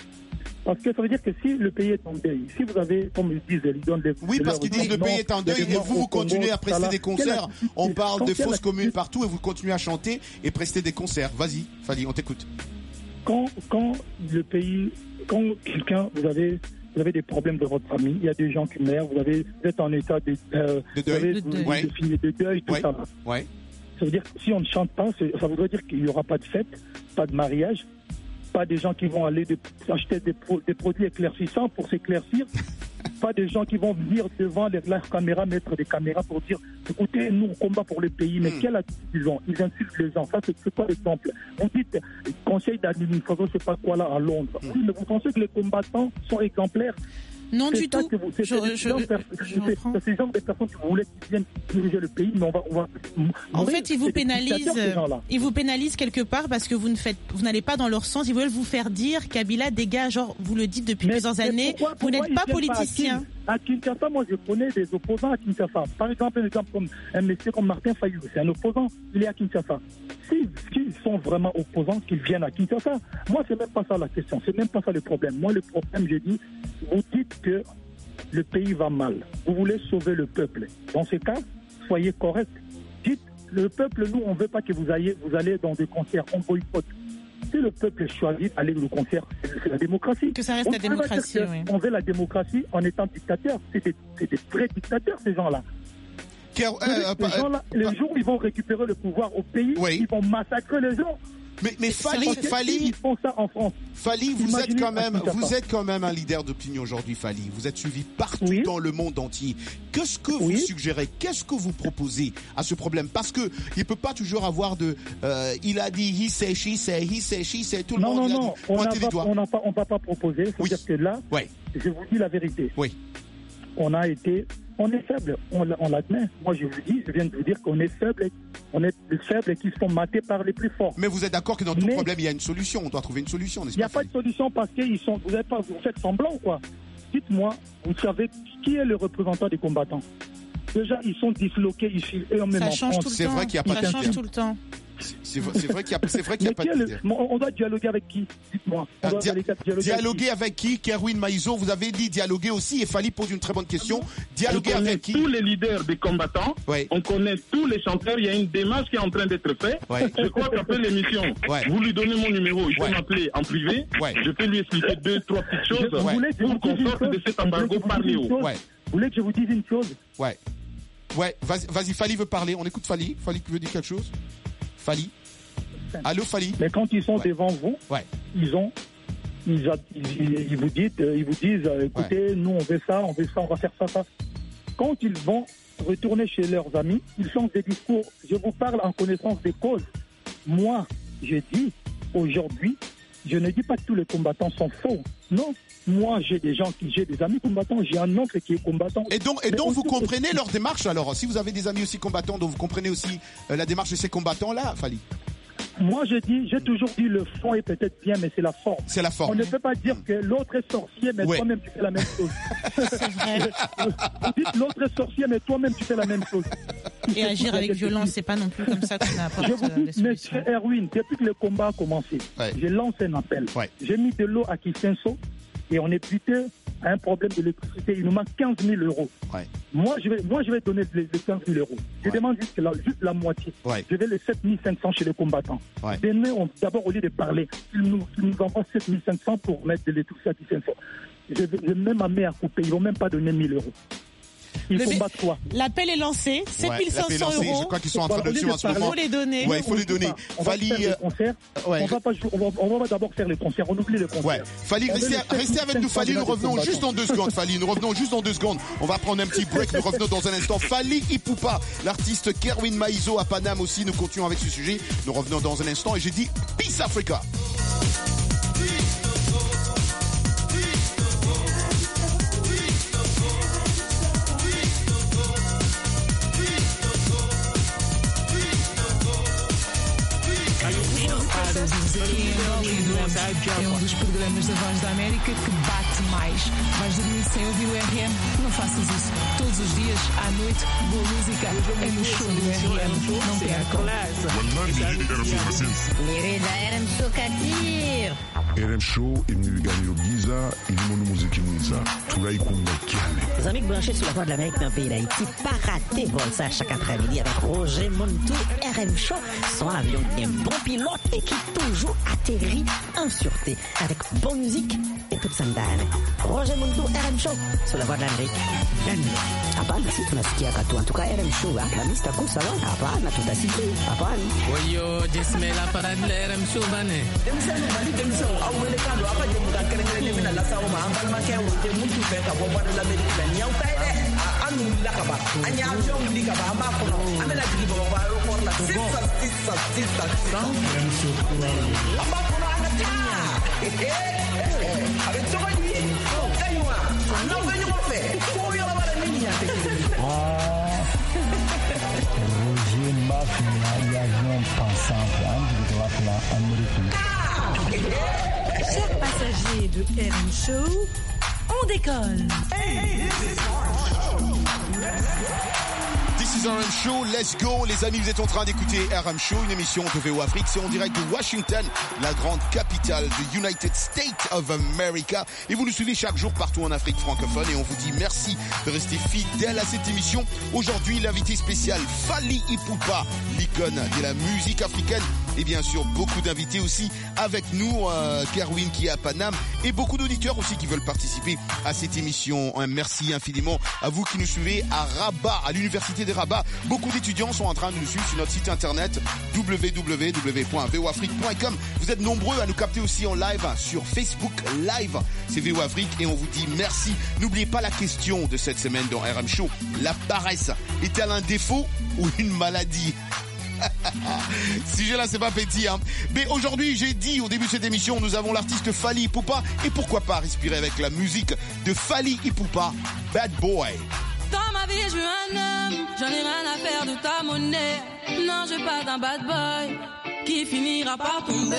S11: parce que ça veut dire que si le pays est en deuil, si vous avez, comme ils disent, ils donnent des...
S1: Oui, parce qu'ils disent le pays est en deuil et vous, vous continuez à prester des concerts, on parle de fausses communes partout et vous continuez à chanter et prester des concerts. Vas-y, Fally, on t'écoute.
S11: Quand, quand le pays, quand quelqu'un, vous avez... Vous avez des problèmes de votre famille, il y a des gens qui meurent, vous, avez, vous êtes en état de, euh,
S1: de deuil,
S11: vous avez,
S1: de,
S11: vous,
S1: deuil. Ouais.
S11: de deuil, tout
S1: ouais.
S11: ça.
S1: Ouais.
S11: Ça veut dire que si on ne chante pas, ça voudrait dire qu'il n'y aura pas de fête, pas de mariage, pas des gens qui vont aller de, acheter des, pro, des produits éclaircissants pour s'éclaircir, pas des gens qui vont venir devant les, la caméra, mettre des caméras pour dire écoutez, nous on combat pour le pays, mais mm. quelle attitude ils ont? Ils insultent les gens. Ça, c'est, c'est quoi l'exemple? Vous dites conseil d'administration, je ne sais pas quoi là à Londres. Mm. Oui, mais vous pensez que les combattants sont exemplaires?
S10: Non,
S11: c'est
S10: du tout.
S11: Vous, c'est,
S10: je,
S11: c'est,
S10: je,
S11: c'est, c'est, c'est ces gens de personnes qui voulaient qu'ils viennent diriger le pays, mais on va... On va
S10: en oui, fait, ils vous pénalisent, ils vous pénalisent quelque part parce que vous ne faites, vous n'allez pas dans leur sens. Ils veulent vous faire dire Kabila dégage, genre, vous le dites depuis mais, plusieurs années, pourquoi, pourquoi vous n'êtes pas politicien.
S11: À Kinshasa, moi, je connais des opposants à Kinshasa. Par exemple, un exemple comme un monsieur comme Martin Fayou, c'est un opposant, il est à Kinshasa. S'ils si, si sont vraiment opposants, qu'ils viennent à Kinshasa. Moi, c'est même pas ça la question, c'est même pas ça le problème. Moi, le problème, je dis, vous dites que le pays va mal. Vous voulez sauver le peuple. Dans ce cas, soyez correct. Dites, le peuple, nous, on ne veut pas que vous alliez, vous allez dans des concerts, on boycotte. Si le peuple choisit d'aller au concert, c'est la démocratie.
S10: Que ça reste
S11: on
S10: la démocratie, oui.
S11: On veut la démocratie en étant dictateur. C'est des, c'est des vrais dictateurs, ces gens-là.
S1: Car, euh,
S11: les, gens là, les jours où ils vont récupérer le pouvoir au pays, oui. Ils vont massacrer les gens.
S1: Mais, mais Fally, Fally,
S11: ils font ça en France.
S1: Fally, vous Imaginez êtes quand même, vous êtes quand même un leader d'opinion aujourd'hui, Fally. Vous êtes suivi partout oui. dans le monde entier. Qu'est-ce que oui. vous suggérez? Qu'est-ce que vous proposez à ce problème? Parce que il peut pas toujours avoir de, euh, il a dit, he say, she say, he say, she say, tout le
S11: non,
S1: monde.
S11: Non,
S1: non,
S11: non, on n'a pas, on n'a pas, on va pas proposer. C'est-à-dire oui. que là,
S1: oui.
S11: je vous dis la vérité.
S1: Oui.
S11: On a été, on est faible, on, on l'admet. Moi, je vous dis, je viens de vous dire qu'on est faible, on est faible et qui sont matés par les plus forts.
S1: Mais vous êtes d'accord que dans tout Mais, problème, il y a une solution. On doit trouver une solution, n'est-ce pas?
S11: Il n'y a pas de solution parce qu'ils sont, vous, pas, vous faites semblant, quoi. Dites-moi, vous savez qui est le représentant des combattants? Déjà, ils sont disloqués ici et en même temps.
S10: Ça change tout le
S1: c'est
S10: temps.
S1: Vrai qu'il y a pas
S10: Ça
S1: de
S10: change tout le temps.
S1: C'est vrai, c'est vrai qu'il y a, c'est vrai qu'il y a pas de
S11: le, on doit dialoguer avec qui? Dites-moi. On
S1: ah,
S11: doit
S1: dia- dialoguer, dialoguer
S11: avec qui?
S1: avec qui? Kerwin Maïzo, vous avez dit dialoguer aussi et Fally pose une très bonne question. Dialoguer avec qui?
S12: Tous les leaders des combattants.
S1: Ouais.
S12: On connaît tous les chanteurs. Il y a une démarche qui est en train d'être faite.
S1: Ouais.
S12: Je crois qu'après l'émission, ouais. vous lui donnez mon numéro. Il peut ouais. m'appeler en privé.
S1: Ouais.
S12: Je peux lui expliquer deux, trois petites choses
S11: je, ouais.
S12: pour qu'on sorte de cet embargo par les hauts.
S11: Ouais. Vous voulez que je vous dise une chose?
S1: Ouais. Ouais. Vas-y, vas-y, Fally veut parler. On écoute Fally. Fally veut dire quelque chose? Fally. Allô, Fally.
S11: Mais quand ils sont
S1: ouais.
S11: devant vous,
S1: ouais.
S11: ils ont, ils, ils, ils vous disent, ils vous disent, écoutez, ouais. nous on veut ça, on veut ça, on va faire ça, ça. Quand ils vont retourner chez leurs amis, ils changent des discours. Je vous parle en connaissance des causes. Moi, je dis aujourd'hui, je ne dis pas que tous les combattants sont faux. Non. Moi, j'ai des gens qui, j'ai des amis combattants, j'ai un oncle qui est combattant.
S1: Et donc, et donc vous comprenez aussi leur démarche alors? Si vous avez des amis aussi combattants, donc vous comprenez aussi euh, la démarche de ces combattants-là, Fally?
S11: Moi, je dis, j'ai toujours dit le fond est peut-être bien, mais c'est la forme.
S1: C'est la forme.
S11: On ne peut pas dire que l'autre est sorcier, mais ouais. toi-même tu fais la même chose.
S10: C'est vrai.
S11: Vous dites l'autre est sorcier, mais toi-même tu fais la même chose.
S10: Et agir avec violence, c'est pas non plus comme ça qu'on apporte
S11: Je vous dis,
S10: euh,
S11: monsieur Erwin, depuis que le combat a commencé, ouais. j'ai lancé un appel.
S1: Ouais.
S11: J'ai mis de l'eau à Kisenso et on est buté a un problème d'électricité, il nous manque quinze mille euros.
S1: Ouais.
S11: Moi, je vais, moi, je vais donner les, les quinze mille euros. Je ouais. demande juste la, juste la moitié.
S1: Ouais.
S11: Je vais les sept mille cinq cents chez les combattants.
S1: Ouais.
S11: D'abord, au lieu de parler, ils nous, ils nous envoient sept mille cinq cents pour mettre de l'électricité à dix-cinq cents. Je vais, je mets ma mère à couper, ils ne vont même pas donner mille euros. Ils combattent quoi?
S10: L'appel est lancé, sept mille cinq cents
S1: ouais,
S10: euros.
S1: Je crois qu'ils sont en train de le suivre en ce moment.
S10: Il faut les donner.
S1: Ouais, il faut les donner.
S11: On
S1: Fali,
S11: va faire les concerts. Ouais. On va pas, on va, on va d'abord faire les concerts. On oublie les concerts.
S1: Ouais. Fali, restez, restez avec nous, Fali. Nous revenons juste dans deux secondes, Fali. Nous revenons juste dans deux secondes. On va prendre un petit break. Nous revenons dans un instant. Fali Ipupa, l'artiste Kerwin Maizo à Paname aussi. Nous continuons avec ce sujet. Nous revenons dans un instant et j'ai dit Peace Africa.
S13: É um dos programas da Voz da América que bate mais. Vais dormir sem ouvir o R M? Não faças isso. Todos os dias, à noite, boa música é no show do R M. Não percam.
S6: Mirida R M Show Kadir.
S5: R M Show imniganyiro byiza irimo n'umuziki mwiza turayikunda cyane.
S6: Les amis branchés sur la Voix de l'Amérique dans le pays d'Haïti, pas rater vol ça chaque après-midi avec Roger Montou. R M Show, son avion est un bon pilote et qui toujours atterrit en sûreté avec bonne musique et toute sandale. Roger Montou, R M Show sur la Voix de l'Amérique. Hapana, si tunasikia katu. En tout cas, R M Show, la mista kusa wa. Hapana, tutasikia. Hapana.
S14: Oyo, jismela para R M Show bane.
S15: Demsano bali demsano awele kando apa jemuka kerengere mina la sawo ma ambal ma kewo te mutu fe ka bobo de l'Amérique la nyaw tay de anu la ka ba anya avion li ka ba ma ko no amela digi bobo ba ro por la sissa sissa sissa R M Show kura ba ko na ta eh avec toi lui kaywa non venyo mo fe ko yo la ba ni ya te
S16: Roger Mafia y avion pensant de la Amérique.
S3: Chers passagers de R M Show, on décolle.
S1: This is R M Show, let's go. Les amis, vous êtes en train d'écouter R M Show, une émission de V O Afrique. C'est en direct de Washington, la grande capitale de United States of America. Et vous nous suivez chaque jour partout en Afrique francophone. Et on vous dit merci de rester fidèle à cette émission. Aujourd'hui, l'invité spécial, Fali Ipupa, l'icône de la musique africaine. Et bien sûr, beaucoup d'invités aussi avec nous, euh, Kerwin qui est à Paname. Et beaucoup d'auditeurs aussi qui veulent participer à cette émission. Un merci infiniment à vous qui nous suivez à Rabat, à l'université de Rabat. Beaucoup d'étudiants sont en train de nous suivre sur notre site internet w w w point v o afrique point com. Vous êtes nombreux à nous capter aussi en live sur Facebook Live. C'est V O Afrique et on vous dit merci. N'oubliez pas la question de cette semaine dans R M Show. La paresse est-elle un défaut ou une maladie? Ce sujet-là, c'est pas petit, hein. Mais aujourd'hui, j'ai dit au début de cette émission, nous avons l'artiste Fali Ipupa. Et pourquoi pas respirer avec la musique de Fali Ipupa, Bad Boy.
S17: Dans ma vie, je veux un homme, j'en ai rien à faire de ta monnaie. Non, je veux pas d'un bad boy qui finira par tomber.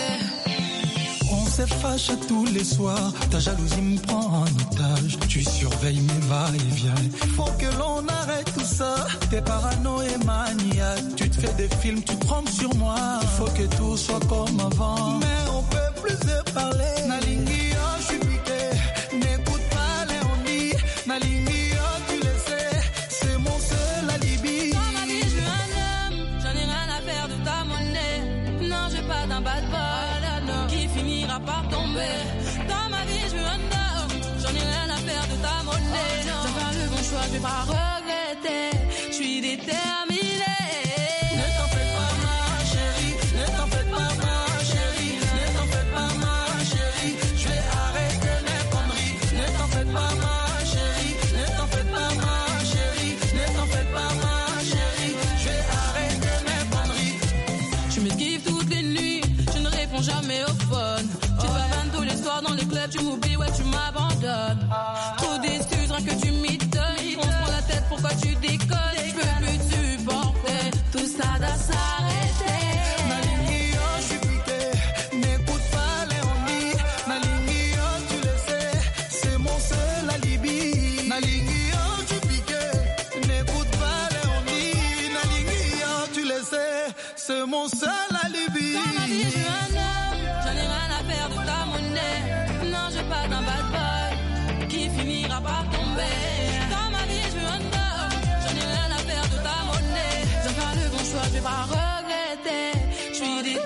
S18: On se fâche tous les soirs, ta jalousie me prend en otage. Tu surveilles mes va-et-vient. Faut que l'on arrête tout ça. T'es parano et maniaque. Tu te fais des films, tu trompes sur moi. Faut que tout soit comme avant. Mais on peut plus se parler. Nalingi, oh, je suis piqué. N'écoute pas les on dit. Nalingi, oh, tu le sais. C'est mon seul alibi.
S17: Dans ma vie, je veux un homme. J'en ai rien à faire de ta monnaie. Non, je veux pas d'un bad boy qui finira par tomber. Dans ma vie, je veux un homme. J'en ai rien à faire de ta monnaie. Je vais faire le bon choix, je vais pas regretter. Je suis déterminée.
S18: Ne t'en fais pas, ma chérie. Ne t'en fais pas, ma chérie. Ne t'en fais pas, ma chérie. Je vais arrêter mes conneries. Ne t'en fais pas, ma chérie. Ne t'en fais pas, ma chérie. Ne t'en fais pas, ma chérie. Je vais arrêter mes conneries.
S17: Tu m'esquives toutes les nuits. Je ne réponds jamais au phone. Tu te bavannes tous les soirs dans les clubs. Tu m'oublies, ouais, tu m'abandonnes. Trop d'excuses, rien que tu m'étonnes. On se prend la tête, pourquoi tu déconnes? Je peux plus te supporter. Tout ça doit s'arrêter.
S18: Nalingi, oh, je suis piqué. N'écoute pas les on-dit. Nalingi, oh, tu le sais. C'est mon seul alibi. Nalingi, oh, je suis piqué. N'écoute pas les on-dit. Nalingi, oh, tu le sais. C'est mon seul alibi.
S17: Dans ma vie, je veux un homme. J'en ai rien à faire de ta monnaie. Non, je veux pas d'un bad boy qui finit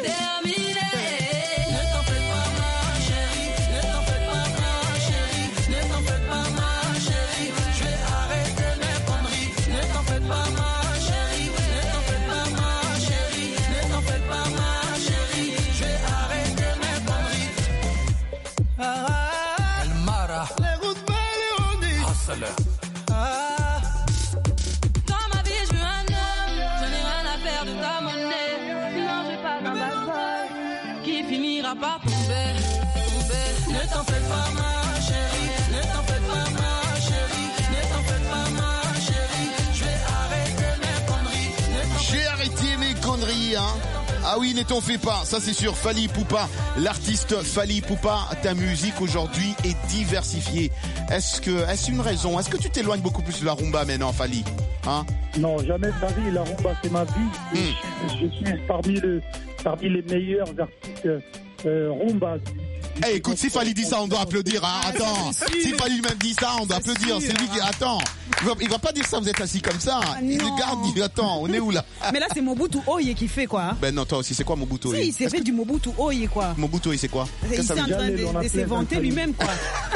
S17: terminé. Ne t'en fais pas ma chérie, ne t'en fais pas ma chérie, ne t'en fais pas ma chérie, je vais arrêter mes conneries. Ne t'en fais pas ma chérie, ne t'en fais pas ma chérie, ne t'en fais pas ma chérie, je vais arrêter mes conneries. Ah,
S18: El Mara.
S17: les routes belles on dit.
S18: Hustler.
S17: Ah. Dans ma vie, je veux un homme. Je n'ai rien à faire de ta monnaie. Non, je vais pas d'un bad boy qui finira par tomber, tomber. Ne t'en fais pas, ma chérie. Ne t'en fais pas, ma chérie. Ne t'en fais pas, ma chérie. Je vais arrêter mes conneries. Ne t'en fais
S1: J'ai arrêté mes conneries, hein. Ah oui, ne t'en fais pas, ça c'est sûr. Fally Ipupa, l'artiste Fally Ipupa, ta musique aujourd'hui est diversifiée. Est-ce que, est-ce une raison? Est-ce que tu t'éloignes beaucoup plus de la rumba maintenant, Fally? Hein?
S11: Non, jamais de ma vie. La rumba, c'est ma vie.
S1: Mm.
S11: Je, je suis parmi, le, parmi les meilleurs artistes euh, rumba.
S1: Eh, hey, écoute, si Fally dit ça, on doit applaudir. Hein. Attends, si Fally lui-même dit ça, on doit applaudir. C'est lui qui... Attends, il va, il va pas dire ça, vous êtes assis comme ça.
S19: Ah,
S1: il
S19: non.
S1: regarde, il dit, attends, on est où là?
S19: Mais là, c'est Mobutu Oye qui fait quoi hein?
S1: Ben non, toi aussi, c'est quoi Mobutu Oye?
S19: Si, il s'est fait du Mobutu Oye quoi.
S1: Mobutu Oye, c'est quoi?
S19: Il s'est en train de, de s'éventer lui-même quoi.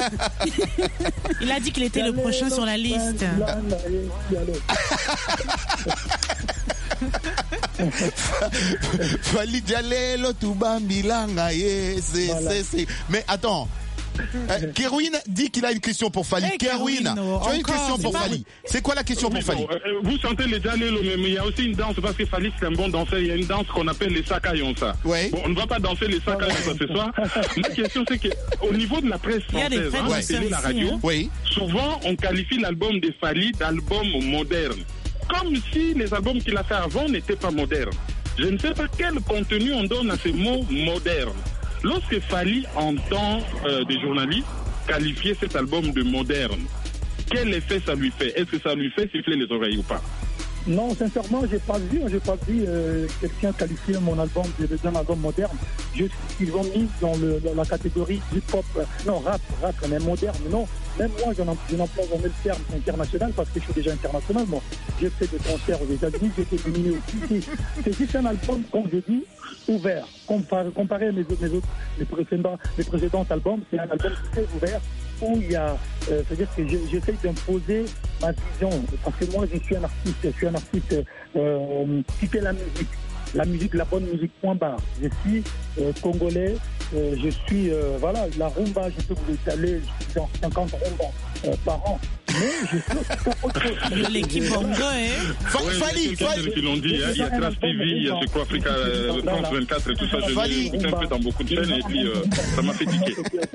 S10: Il a dit qu'il était le prochain sur la liste.
S1: Fally Jalelo Tubambilanga, yes, c'est, c'est. Mais attends. Euh, Kerwin dit qu'il a une question pour Fally.
S10: Hey,
S1: Kerwin,
S10: Kerwin,
S1: tu as une
S10: encore,
S1: question pour
S10: c'est
S1: Fally. C'est quoi la question
S12: Oui,
S1: pour Fally?
S12: bon, euh, vous sentez les Jalelo, mais il y a aussi une danse, parce que Fally c'est un bon danseur, il y a une danse qu'on appelle les Sakayonsa.
S1: Ouais.
S12: Bon, on ne va pas danser les Sakayonsa ce soir. Ma question c'est qu'au niveau de la presse
S10: Il y a des
S12: française,
S10: vrais
S12: hein, la
S10: danseurs
S12: télé, la
S10: ici,
S12: radio,
S10: hein.
S1: Oui.
S12: souvent on qualifie l'album de Fally d'album moderne. Comme si les albums qu'il a fait avant n'étaient pas modernes. Je ne sais pas quel contenu on donne à ces mots modernes. Lorsque Fally entend euh, des journalistes qualifier cet album de moderne, quel effet ça lui fait? Est-ce que ça lui fait siffler les oreilles ou pas?
S11: Non, sincèrement, j'ai pas vu, j'ai pas vu euh, quelqu'un qualifier mon album d'un album moderne. Juste, ils ont mis dans, le, dans la catégorie hip-hop, euh, non, rap, rap, mais moderne, non. Même moi, j'en emploie jamais le terme international parce que je suis déjà international. Moi, j'ai fait des concerts aux États-Unis, j'ai été nominé aussi. C'est juste un album, comme je dis, ouvert. Comparé, comparé à mes, mes autres, les précédents, les précédents albums, c'est un album très ouvert où il y a, euh, c'est-à-dire que j'essaye d'imposer ma vision parce que moi, je suis un artiste, je suis un artiste euh, qui fait la musique. La musique, la bonne musique, point barre. Je suis euh, congolais, euh, je suis, euh, voilà, la rumba, je peux vous étaler, je suis dans cinquante rumbas euh, par an. Mais je suis autre chose.
S10: L'équipe Bongo, hein?
S12: Fally, Fally. Qui l'ont dit, hein, il y a Trace T V, il y a je crois Africa euh, France vingt-quatre et tout ça. Je l'ai écouté un peu dans beaucoup de chaînes et puis euh, ça m'a fait tiquer.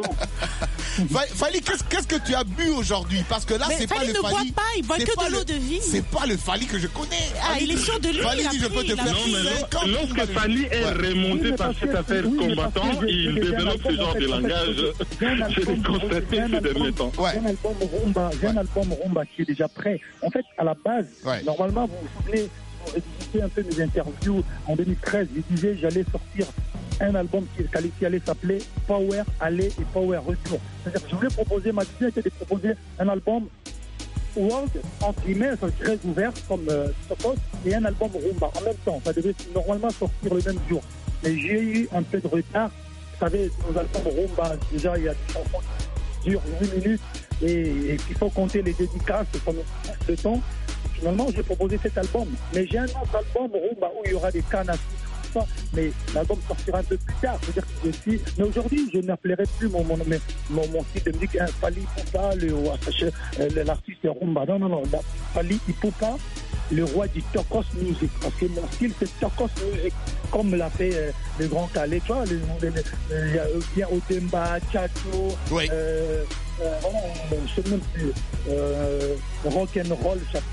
S1: Fally, qu'est-ce, qu'est-ce que tu as bu aujourd'hui? Parce que là,
S10: Mais
S1: c'est
S10: Fally
S1: pas le
S10: ne
S1: Fally.
S10: boit pas, il boit
S1: c'est
S10: que
S1: pas
S10: de l'eau
S1: le-
S10: de vigne.
S1: C'est pas le Fally que je connais.
S10: Ah, il est sûr de lui,
S1: Fally
S10: il a
S1: dit, je
S10: pris,
S1: peux te
S10: il a
S1: faire
S10: pris.
S12: Non, mais
S1: cinquante
S12: lorsque Fally est remonté par cette affaire combattant, il développe ce genre de langage. Je l'ai constaté ces derniers temps.
S11: J'ai un album rumba, j'ai un album rumba qui est déjà prêt. En fait, à la base, normalement, vous vous souvenez, vous révisitez un peu mes interviews en deux mille treize, je disais j'allais sortir un album qui, qui allait s'appeler Power Aller et Power Retour. C'est-à-dire que je voulais proposer, ma vision était de proposer un album world, entre guillemets, ça très ouvert comme euh, Sokos, et un album rumba en même temps. Ça devait normalement sortir le même jour. Mais j'ai eu un peu de retard. Vous savez, nos albums rumba, déjà, il y a des chansons qui durent huit minutes et, et qu'il faut compter les dédicaces comme le temps. Finalement, j'ai proposé cet album. Mais j'ai un autre album rumba où il y aura des cannes à tout ça, mais l'album sortira un peu plus tard. C'est-à-dire que je suis... Mais aujourd'hui, je n'appellerai plus mon, mon, mon, mon style de musique un Fally Ipupa, le, euh, l'artiste rumba. Non, non, non. La, Fally Ipupa, le roi du Tokos Music. Parce que mon style, c'est Tokos Music. Comme l'a fait euh, le grand Calais, tu vois, il y a bien Odemba, Tchacho,
S1: oui.
S11: euh, euh, oh, je sais même plus, euh, rock'n'roll, Chapeau.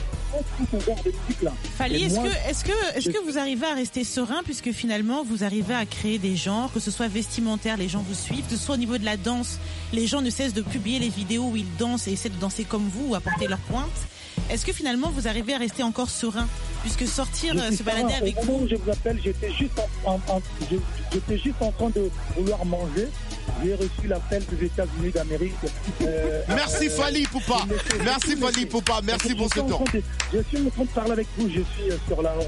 S10: Fally, est-ce que, est-ce que, est-ce que vous arrivez à rester serein puisque finalement vous arrivez à créer des genres, que ce soit vestimentaire, les gens vous suivent, que ce soit au niveau de la danse, les gens ne cessent de publier les vidéos où ils dansent et essaient de danser comme vous ou apporter leur pointe. Est-ce que finalement vous arrivez à rester encore serein puisque sortir, se balader avec
S11: vous. Au moment où je vous appelle, j'étais juste en, en, en, j'étais juste en train de vouloir manger. J'ai reçu l'appel des États-Unis d'Amérique. Euh,
S1: Merci euh, Fally Ipupa. Merci Fally Ipupa. Merci pour ce temps.
S11: Je suis en train de parler avec vous. Je suis sur la, la,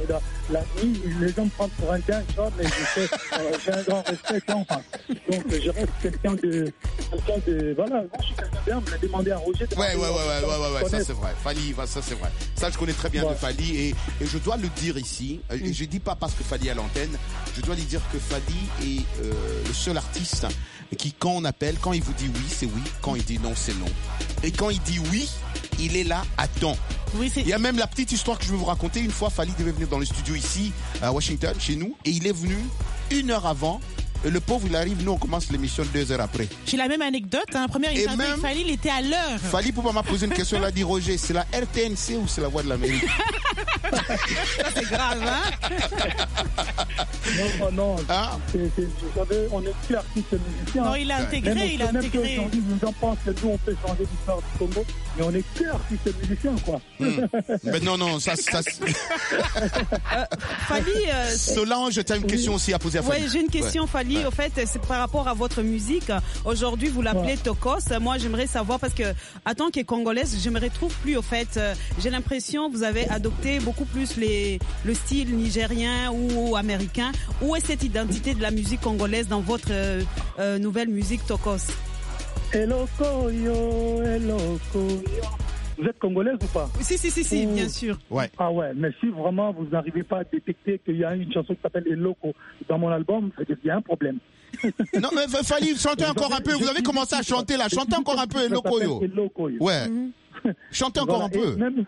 S11: la nuit, les gens me prennent pour un dingue, tu vois, mais je sais, euh, j'ai un grand respect, enfin. Donc, je reste quelqu'un de, quelqu'un de, voilà, moi, je suis quelqu'un bien, on m'a demandé à Roger.
S1: Ouais, ouais, ouais, ouais, ouais, ouais, ouais, ça c'est vrai. Fally, ça c'est vrai. Ça, je connais très bien ouais. de Fally et, et je dois le dire ici. Mm. Et je dis pas parce que Fally est à l'antenne. Je dois lui dire que Fally est euh, le seul artiste qui, quand on appelle, quand il vous dit oui, c'est oui. Quand il dit non, c'est non. Et quand il dit oui, il est là à temps.
S10: Oui, c'est...
S1: Il y a même la petite histoire que je vais vous raconter. Une fois, Fally devait venir dans le studio ici, à Washington, chez nous, et il est venu une heure avant. Et le pauvre, il arrive, nous on commence l'émission deux heures après.
S10: J'ai la même anecdote. Hein. Première interview avec Fally, il était à l'heure.
S1: Fally, pour m'a posé une question, il a dit Roger, c'est la R T N C ou c'est la Voix de l'Amérique?
S19: Ça c'est grave, hein?
S11: Non, non, ah. c'est, c'est, vous savez, on est plus artiste musicien.
S10: Non, il a intégré, même, il a même intégré.
S11: Aujourd'hui, vous en pensez que nous on peut changer l'histoire du Congo, mais on est plus artiste musicien, quoi.
S1: Mmh. Mais non, non, ça. ça
S19: euh, Fally. Euh,
S1: Solange, tu as une question oui. aussi à poser à Fally.
S19: Oui, j'ai une question, ouais. Fally. Au fait, c'est par rapport à votre musique. Aujourd'hui, vous l'appelez ouais. Tokos. Moi, j'aimerais savoir parce que, en tant que Congolaise, je me retrouve plus. Au fait, j'ai l'impression que vous avez adopté beaucoup plus les, le style nigérien ou américain. Où est cette identité de la musique congolaise dans votre euh, euh, nouvelle musique Tokos?
S11: Hello Koyo, hello Koyo. Vous êtes congolaise ou pas?
S19: Si, si, si, si, ou... bien sûr.
S1: Ouais.
S11: Ah ouais, mais si vraiment vous n'arrivez pas à détecter qu'il y a une chanson qui s'appelle Eloko dans mon album, ça veut dire qu'il y a un problème.
S1: Non, mais Fally, chantez encore un peu. Vous avez commencé à chanter là. Chantez encore un peu Eloko yo. Ouais. Mm-hmm. Chantez encore un peu.
S11: Même...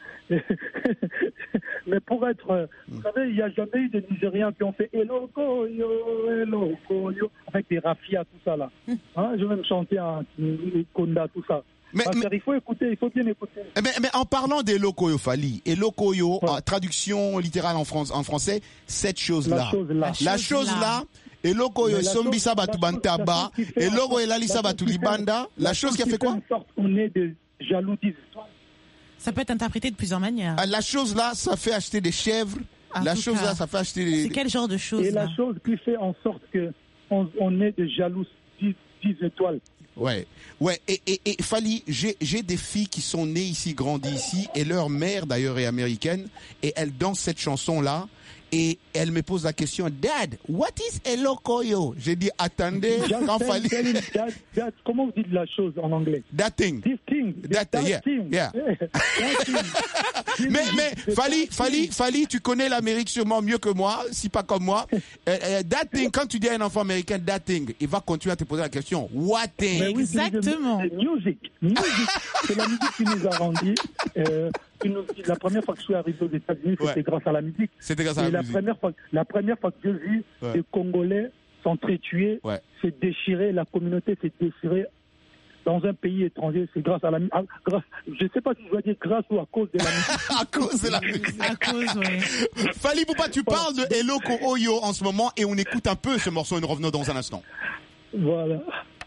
S11: Mais pour être, vous savez, il n'y a jamais eu de Nigériens qui ont fait Eloko yo, Eloko yo, avec des rafias, tout ça là. Hein, je vais me chanter en Konda, tout ça. Mais, mais il faut écouter, il faut bien écouter.
S1: Mais, mais en parlant d'Eloko yo, Fally, Eloko yo, ouais. traduction littérale en, France, en français, cette chose-là.
S11: La chose là.
S1: La chose là. Eloko yo sombisa batu bantaba, eloko elalisa batu libanda. La chose qui a fait quoi?
S11: En sorte qu'on est de jalousie.
S10: Ça peut être interprété de plusieurs manières.
S1: La chose là, ça fait acheter des chèvres. En la chose cas, là, ça fait acheter des...
S10: C'est quel genre de chose?
S11: Et
S10: là?
S11: La chose qui fait en sorte que on, on est de jalousie dix étoiles.
S1: Ouais, ouais, et, et, et Fally, j'ai, j'ai des filles qui sont nées ici, grandies ici, et leur mère d'ailleurs est américaine, et elles dansent cette chanson-là, et elle me pose la question, Dad, what is Eloko yo? J'ai dit, attendez, quand Fally...
S11: Dad, Dad, comment vous dites la chose en anglais?
S1: That thing.
S11: This thing.
S1: That, that yeah, thing. Yeah. mais, mais, Fally, Fally, Fally, tu connais l'Amérique sûrement mieux que moi, si pas comme moi. euh, euh, that thing, quand tu dis à un enfant américain, that thing, il va continuer à te poser la question, what thing?
S11: Oui,
S10: exactement.
S11: C'est music. Music. C'est la musique qui nous a rendu. Euh, Nous, la première fois que je suis arrivé aux États-Unis, c'était ouais. grâce à la musique.
S1: C'était grâce à la,
S11: la
S1: musique.
S11: Première fois, la première fois que j'ai vu ouais. les Congolais s'entretuer,
S1: ouais.
S11: se déchirer, la communauté s'est déchirée dans un pays étranger, c'est grâce à la musique. Je ne sais pas si je dois dire grâce ou à cause de la musique.
S1: À cause de la musique.
S10: À cause, oui.
S1: Fally Poupa, tu parles de Eloko Oyo en ce moment et on écoute un peu ce morceau et nous revenons dans un instant.
S11: Voilà.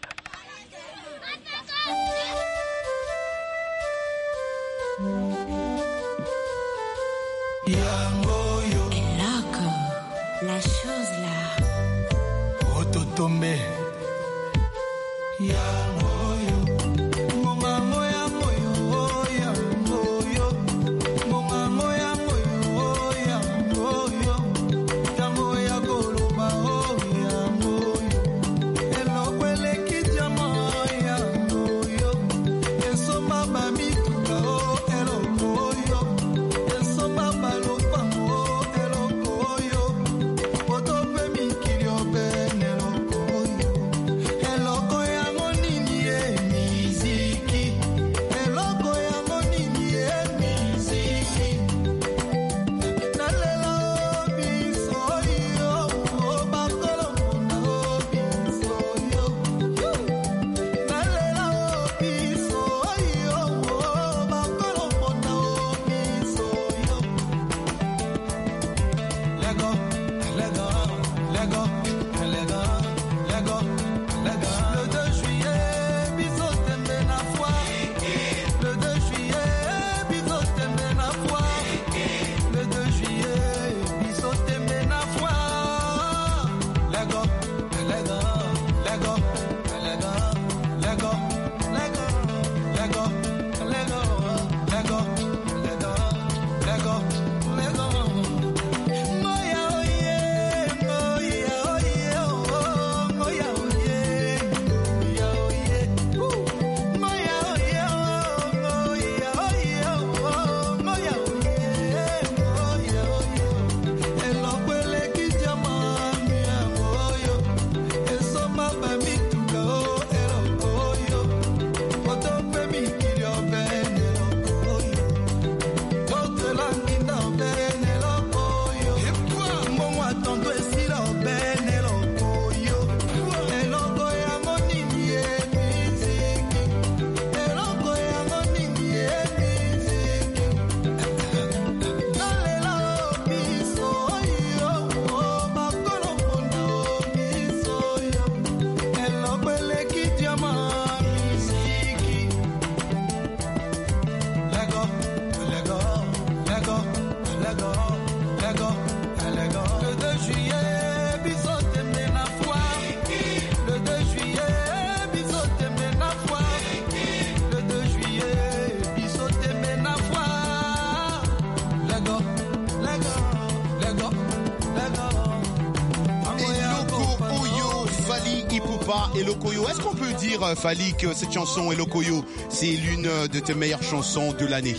S6: Eloko, la chose là.
S18: Ototombe.
S8: Eloko
S1: Poupa et Lokoyo. Est-ce qu'on peut dire, euh, Fally, que cette chanson et Lokoyo, c'est l'une de tes meilleures chansons de l'année?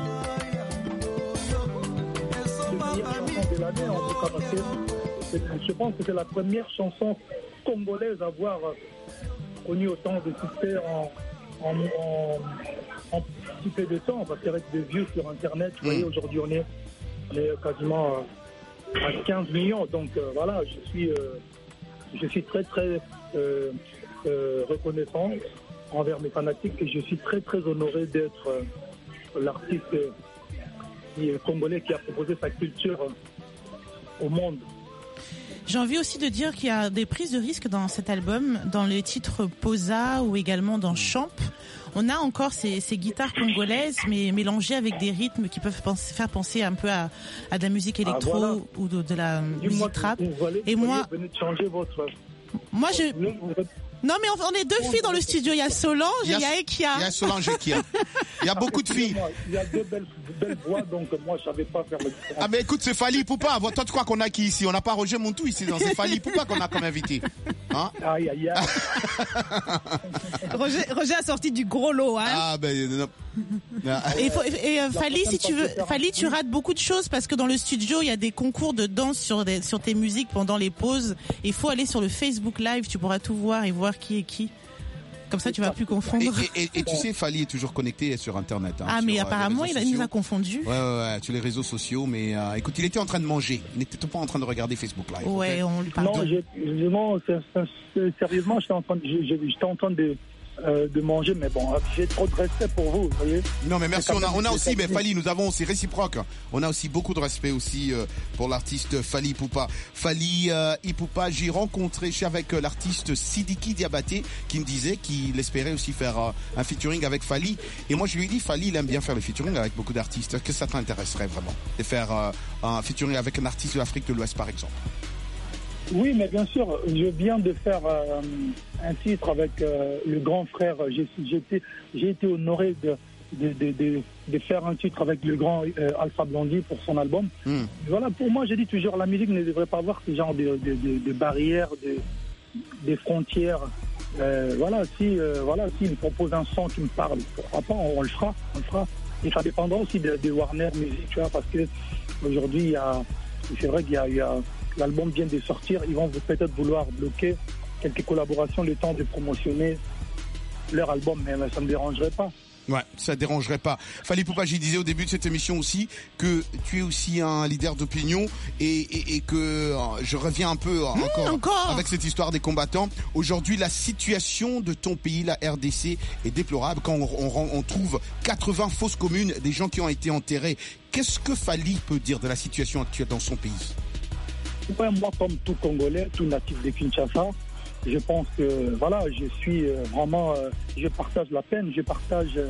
S11: De l'année, en tout cas, parce que je pense que c'est la première chanson congolaise à avoir connu autant de succès en, en, en, en petit peu de temps, parce qu'avec des vues sur Internet, vous voyez, aujourd'hui on est, on est quasiment à quinze millions, donc euh, voilà, je suis, euh, je suis très très euh, euh, reconnaissant envers mes fanatiques et je suis très très honoré d'être euh, l'artiste euh, congolais qui a proposé sa culture euh, au monde.
S10: J'ai envie aussi de dire qu'il y a des prises de risques dans cet album, dans les titres Posa ou également dans Champ. On a encore ces, ces guitares congolaises, mais mélangées avec des rythmes qui peuvent penser, faire penser un peu à, à de la musique électro ah, voilà. ou de, de la
S11: Dis-moi,
S10: musique trap.
S11: Vous allez,
S10: Et
S11: vous
S10: moi,
S11: venez de changer votre...
S10: moi je... Non mais on, on est deux filles dans le studio, il y a Solange et il y a Ekia.
S1: Il y a Solange et Ekia. Il y a beaucoup de filles.
S11: Il y a deux belles, belles voix, donc moi je savais pas faire le différence.
S1: Ah mais écoute, c'est Fally Poupa. Toi tu crois qu'on a qui ici? On n'a pas Roger Montou ici, non, c'est Fally Poupa qu'on a comme invité. Hein?
S11: Aïe aïe aïe.
S19: Roger, Roger a sorti du gros lot, hein.
S1: Ah ben non.
S10: Et, faut, et euh, Fally, si tu veux, Fally, tu rates beaucoup de choses parce que dans le studio, il y a des concours de danse sur, des, sur tes musiques pendant les pauses. Il faut aller sur le Facebook Live, tu pourras tout voir et voir qui est qui. Comme ça, tu vas plus confondre.
S1: Et, et, et, et tu sais, Fally est toujours connecté sur Internet. Hein,
S10: ah,
S1: sur,
S10: mais
S1: euh,
S10: apparemment, il, il nous a confondus.
S1: Ouais, ouais, ouais, sur les réseaux sociaux. Mais euh, écoute, il était en train de manger. Il n'était pas en train de regarder Facebook Live.
S10: Ouais,
S1: okay?
S10: on lui parle.
S11: Non, j'ai, non c'est, c'est, sérieusement, j'étais en train de, j'étais en train de, euh, de manger, mais bon, j'ai trop de respect pour vous, vous voyez.
S1: Non, mais merci. On a, on a aussi, mais Fally, nous avons, c'est réciproque. On a aussi beaucoup de respect aussi euh, pour l'artiste Fally Poupa. Fally euh, Poupa, j'ai rencontré, je suis avec euh, l'artiste Sidiki Diabaté qui me disait qu'il espérait aussi faire euh, un featuring avec Fally. Et moi, je lui ai dit, Fally, il aime bien faire le featuring avec beaucoup d'artistes. Est-ce que ça t'intéresserait vraiment de faire euh, un featuring avec un artiste de l'Afrique de l'Ouest, par exemple?
S11: Oui, mais bien sûr, je viens de faire euh, un titre avec euh, le grand frère. J'ai, j'ai, été, j'ai été honoré de, de, de, de, de faire un titre avec le grand euh, Alpha Blondy pour son album. Mm. Voilà, pour moi, j'ai dit toujours, la musique ne devrait pas avoir ce genre de, de, de, de barrières, de, des frontières. Euh, voilà, si euh, voilà, s'il me propose un son qui me parle, pourquoi pas, on, on le fera, on le fera. Et ça dépendra aussi de, de Warner Music, tu vois, parce que aujourd'hui, il y a, c'est vrai qu'il y a, il y a l'album vient de sortir, ils vont peut-être vouloir bloquer quelques collaborations le temps de promotionner leur album, mais ça ne me dérangerait pas.
S1: Ouais, ça dérangerait pas. Fally Poupa, j'y disais au début de cette émission aussi que tu es aussi un leader d'opinion et, et, et que euh, je reviens un peu euh,
S10: mmh,
S1: encore,
S10: encore
S1: avec cette histoire des combattants. Aujourd'hui, la situation de ton pays, la R D C, est déplorable quand on, on, on trouve quatre-vingts fosses communes, des gens qui ont été enterrés. Qu'est-ce que Fally peut dire de la situation actuelle dans son pays?
S11: Ouais, moi, comme tout Congolais, tout natif de Kinshasa, je pense que voilà, je suis euh, vraiment, euh, je partage la peine, je partage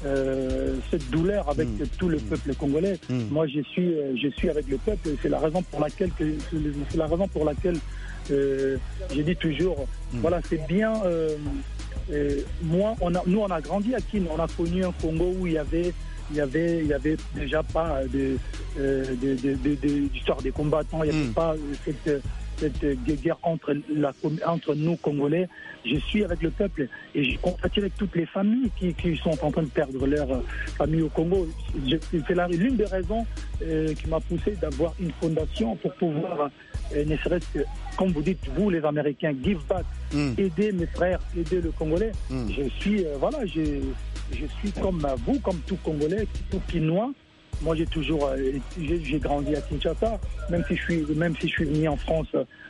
S11: euh, cette douleur avec mmh. tout le peuple congolais. Mmh. Moi, je suis, euh, je suis avec le peuple. C'est la raison pour laquelle, que, c'est la raison pour laquelle, euh, je dis toujours, mmh. voilà, c'est bien. Euh, euh, moi, on a, nous, on a grandi à Kin, on a connu un Congo où il y avait il y avait, il y avait déjà pas de, euh, de, de, de, de, d'histoire des combattants, il n'y avait mmh. pas cette, cette guerre entre, la, entre nous Congolais. Je suis avec le peuple et je compatis avec toutes les familles qui, qui sont en train de perdre leur famille au Congo. Je, c'est la, l'une des raisons euh, qui m'a poussé d'avoir une fondation pour pouvoir, euh, ne serait-ce que, comme vous dites, vous les Américains, give back, mmh. aider mes frères, aider le Congolais. Mmh. Je suis, euh, voilà, j'ai Je suis comme vous, comme tout Congolais, tout Pinois. Moi, j'ai toujours, euh, j'ai, j'ai grandi à Kinshasa, même si je suis, même si je suis venu en France,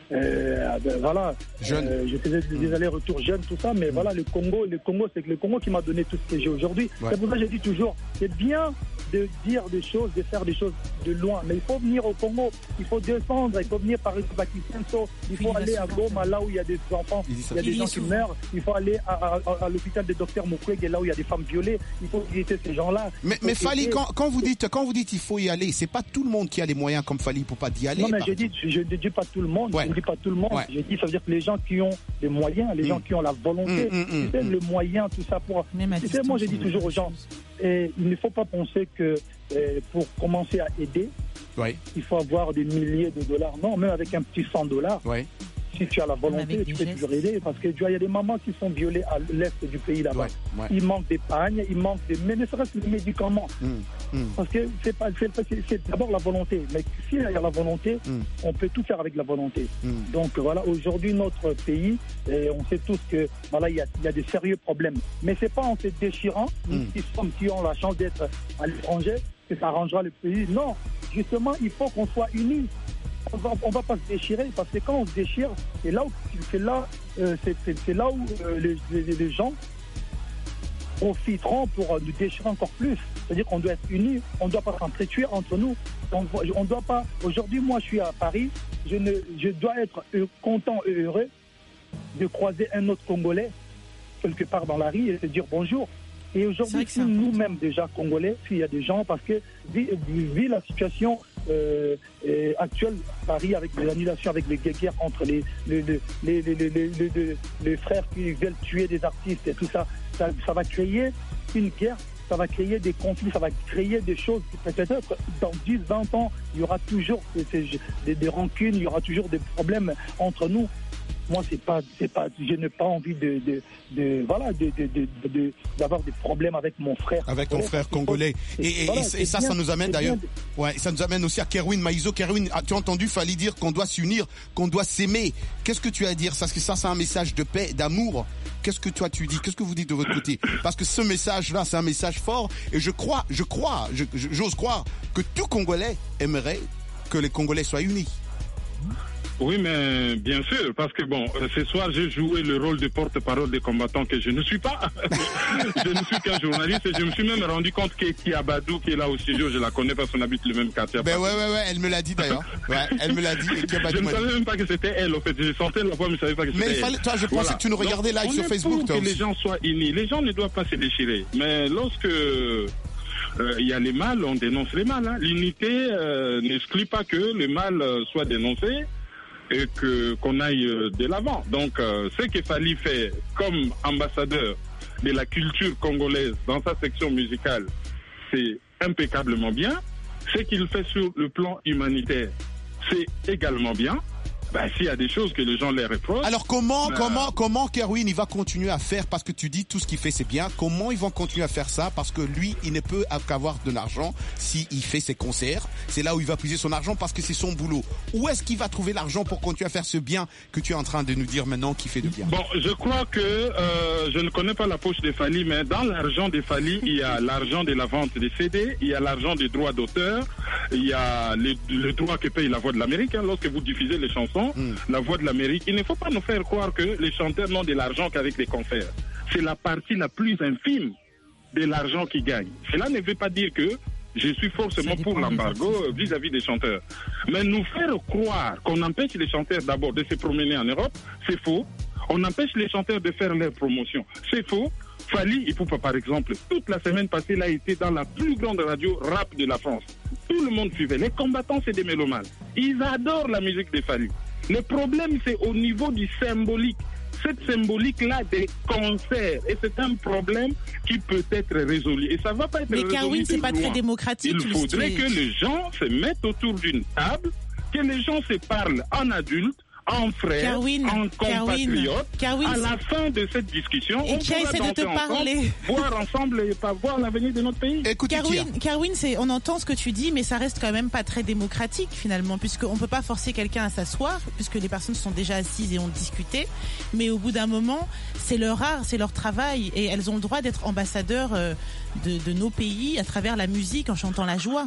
S11: euh, ben, voilà, jeune. Euh, je faisais des, des allers-retours jeunes, tout ça, mais mmh. voilà, le Congo, le Congo, c'est le Congo qui m'a donné tout ce que j'ai aujourd'hui. Ouais. C'est pour ça que j'ai dit toujours, c'est bien de dire des choses, de faire des choses de loin, mais il faut venir au Congo, il faut descendre, il faut venir par exemple à Kinshasa, il faut aller à Goma, là où il y a des enfants, il, il y a des gens qui meurent, il faut aller à, à, à, à l'hôpital des docteurs Mukwege, là où il y a des femmes violées, il faut visiter ces gens-là.
S1: Mais, mais Fally, quand, quand vous dites, quand vous dites il faut y aller, c'est pas tout le monde qui a les moyens comme Fally pour pas d'y aller.
S11: Non, mais je dis, je ne dis pas tout le monde, ouais. je ne dis pas tout le monde, ouais. je dis, ça veut dire que les gens qui ont les moyens, les mmh. gens qui ont la volonté, mmh, mmh, tu sais, mmh. le moyen, tout ça pour. Tu sais, moi, je dis toujours aux gens, et il ne faut pas penser que euh, pour commencer à aider, ouais. il faut avoir des milliers de dollars. Non, même avec un petit cent dollars, ouais. si tu as la volonté, tu peux toujours aider. Parce que tu vois, il y a des mamans qui sont violées à l'est du pays là-bas. Ouais, ouais. Il manque des pagnes, il manque des, mais ne serait-ce que des médicaments. Mmh, mmh. Parce que c'est, pas, c'est, c'est, c'est d'abord la volonté. Mais s'il y a la volonté, mmh. on peut tout faire avec la volonté. Mmh. Donc voilà, aujourd'hui, notre pays, et on sait tous que voilà, il y a, il y a des sérieux problèmes. Mais c'est pas en se déchirant, mmh. nous qui sommes, qui ont la chance d'être à l'étranger, que ça arrangera le pays. Non, justement, il faut qu'on soit unis. On va, on va pas se déchirer, parce que quand on se déchire, c'est là où, c'est là, euh, c'est, c'est, c'est là où euh, les, les, les gens profiteront pour nous déchirer encore plus. C'est-à-dire qu'on doit être unis, on ne doit pas s'entretuer entre nous. On ne doit pas. Aujourd'hui, moi, je suis à Paris, je, ne, je dois être content et heureux de croiser un autre Congolais quelque part dans la rue et se dire bonjour. Et aujourd'hui, si nous-mêmes déjà Congolais, s'il y a des gens, parce que vu, vu la situation euh, euh, actuelle à Paris avec les annulations, avec les guerres entre les les, les, les, les, les, les, les, les frères qui veulent tuer des artistes et tout ça, ça, ça va créer une guerre, ça va créer des conflits, ça va créer des choses qui peut-être dans dix, vingt ans, il y aura toujours des, des, des rancunes, il y aura toujours des problèmes entre nous. Moi, c'est pas, c'est pas, je n'ai pas envie de, de, de voilà, de, de, de, de, d'avoir des problèmes avec mon frère.
S1: Avec ton frère congolais. Et, et, voilà, et, et ça, bien, ça nous amène d'ailleurs. Ouais, ça nous amène aussi à Kerwin Maïzo. Kerwin, as-tu entendu Fally dire qu'on doit s'unir, qu'on doit s'aimer? Qu'est-ce que tu as à dire? Parce que ça, c'est un message de paix, d'amour. Qu'est-ce que toi tu dis? Qu'est-ce que vous dites de votre côté? Parce que ce message-là, c'est un message fort. Et je crois, je crois, je, j'ose croire que tout Congolais aimerait que les Congolais soient unis.
S12: Oui, mais bien sûr, parce que bon, ce soir, j'ai joué le rôle de porte-parole des combattants que je ne suis pas. Je ne suis qu'un journaliste et je me suis même rendu compte que Kiabadou, qui est là au studio, je la connais parce qu'on habite le même quartier.
S1: Ben ouais, ouais, ouais, elle me l'a dit d'ailleurs. Ouais, elle me l'a dit.
S12: Je ne savais même pas que c'était elle, en fait. Je sentais la voix, mais je ne savais pas que c'était
S1: mais
S12: elle.
S1: Mais il fallait, toi, je pensais voilà. que tu nous regardais live sur Facebook, toi.
S12: Que les gens soient unis. Les gens ne doivent pas se déchirer. Mais lorsque il euh, y a les mâles, on dénonce les mâles. Hein. L'unité euh, n'exclut pas que le mal euh, soit dénoncé et que qu'on aille euh, de l'avant. Donc, euh, ce que Fally fait comme ambassadeur de la culture congolaise dans sa section musicale, c'est impeccablement bien. Ce qu'il fait sur le plan humanitaire, c'est également bien. Ben, s'il y a des choses que les gens les reprochent.
S1: Alors comment,
S12: ben...
S1: comment, comment Kerwin il va continuer à faire, parce que tu dis tout ce qu'il fait c'est bien. Comment ils vont continuer à faire ça, parce que lui il ne peut qu'avoir de l'argent s'il fait ses concerts. C'est là où il va puiser son argent parce que c'est son boulot. Où est-ce qu'il va trouver l'argent pour continuer à faire ce bien que tu es en train de nous dire maintenant qu'il fait de bien?
S12: Bon, je crois que euh, je ne connais pas la poche de Fally, mais dans l'argent de Fally, il y a l'argent de la vente des C D, il y a l'argent des droits d'auteur, il y a les, le droit que paye la Voix de l'Amérique hein, lorsque vous diffusez les chansons. Mmh. La Voix de l'Amérique, il ne faut pas nous faire croire que les chanteurs n'ont de l'argent qu'avec les concerts. C'est la partie la plus infime de l'argent qu'ils gagnent. Cela ne veut pas dire que je suis forcément pour l'embargo vis-à-vis des chanteurs. Mais nous faire croire qu'on empêche les chanteurs d'abord de se promener en Europe, c'est faux. On empêche les chanteurs de faire leur promotion, c'est faux. Fally Ipupa, par exemple, toute la semaine passée, il a été dans la plus grande radio rap de la France. Tout le monde suivait. Les combattants, c'est des mélomanes. Ils adorent la musique de Fally. Le problème, c'est au niveau du symbolique. Cette symbolique-là des concerts. Et c'est un problème qui peut être résolu. Et ça ne va pas être
S10: Mais
S12: résolu. Mais
S10: Kerwin, c'est pas très démocratique.
S12: Il faudrait que les gens se mettent autour d'une table, que les gens se parlent en adultes, en frères,
S10: Kerwin,
S12: en compatriotes.
S10: Kerwin,
S12: à la fin de cette discussion,
S10: et
S12: on
S10: qui essaie de te parler,
S12: ensemble, voir ensemble et pas voir l'avenir de notre pays.
S1: Écoutez,
S10: Kerwin, Kerwin, c'est, on entend ce que tu dis, mais ça reste quand même pas très démocratique finalement, puisqu'on peut pas forcer quelqu'un à s'asseoir, puisque les personnes sont déjà assises et ont discuté. Mais au bout d'un moment, c'est leur art, c'est leur travail, et elles ont le droit d'être ambassadeurs de, de nos pays à travers la musique en chantant la joie.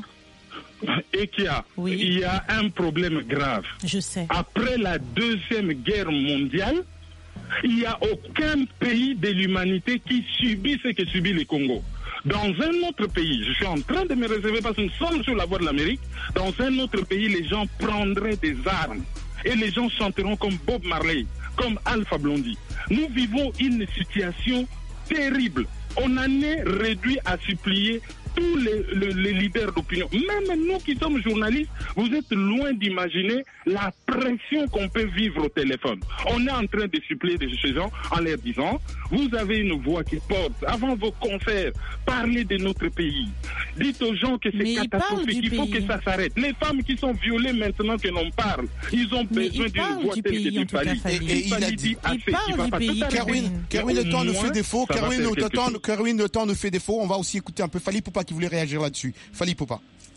S12: Et qu'il y a,
S10: oui.
S12: il y a un problème grave.
S10: Je sais.
S12: Après la Deuxième Guerre mondiale, il n'y a aucun pays de l'humanité qui subit ce que subit le Congo. Dans un autre pays, je suis en train de me réserver parce que nous sommes sur la Voix de l'Amérique, dans un autre pays, les gens prendraient des armes et les gens chanteront comme Bob Marley, comme Alpha Blondy. Nous vivons une situation terrible. On en est réduit à supplier tous les, les, les leaders d'opinion. Même nous qui sommes journalistes, vous êtes loin d'imaginer la pression qu'on peut vivre au téléphone. On est en train de suppléer ces gens en leur disant, vous avez une voix qui porte. Avant vos confrères, parlez de notre pays. Dites aux gens que c'est catastrophique, il faut que ça s'arrête. Les femmes qui sont violées maintenant que l'on parle, ils ont
S10: Mais
S12: besoin d'une voix telle que du Fally.
S1: Et, et il a dit, Kerwin, Kerwin, le temps nous fait défaut. Kerwin, le temps, Kerwin, le temps nous fait défaut. On va aussi écouter un peu Fally Poupa qui voulait réagir là-dessus. Fally Poupa.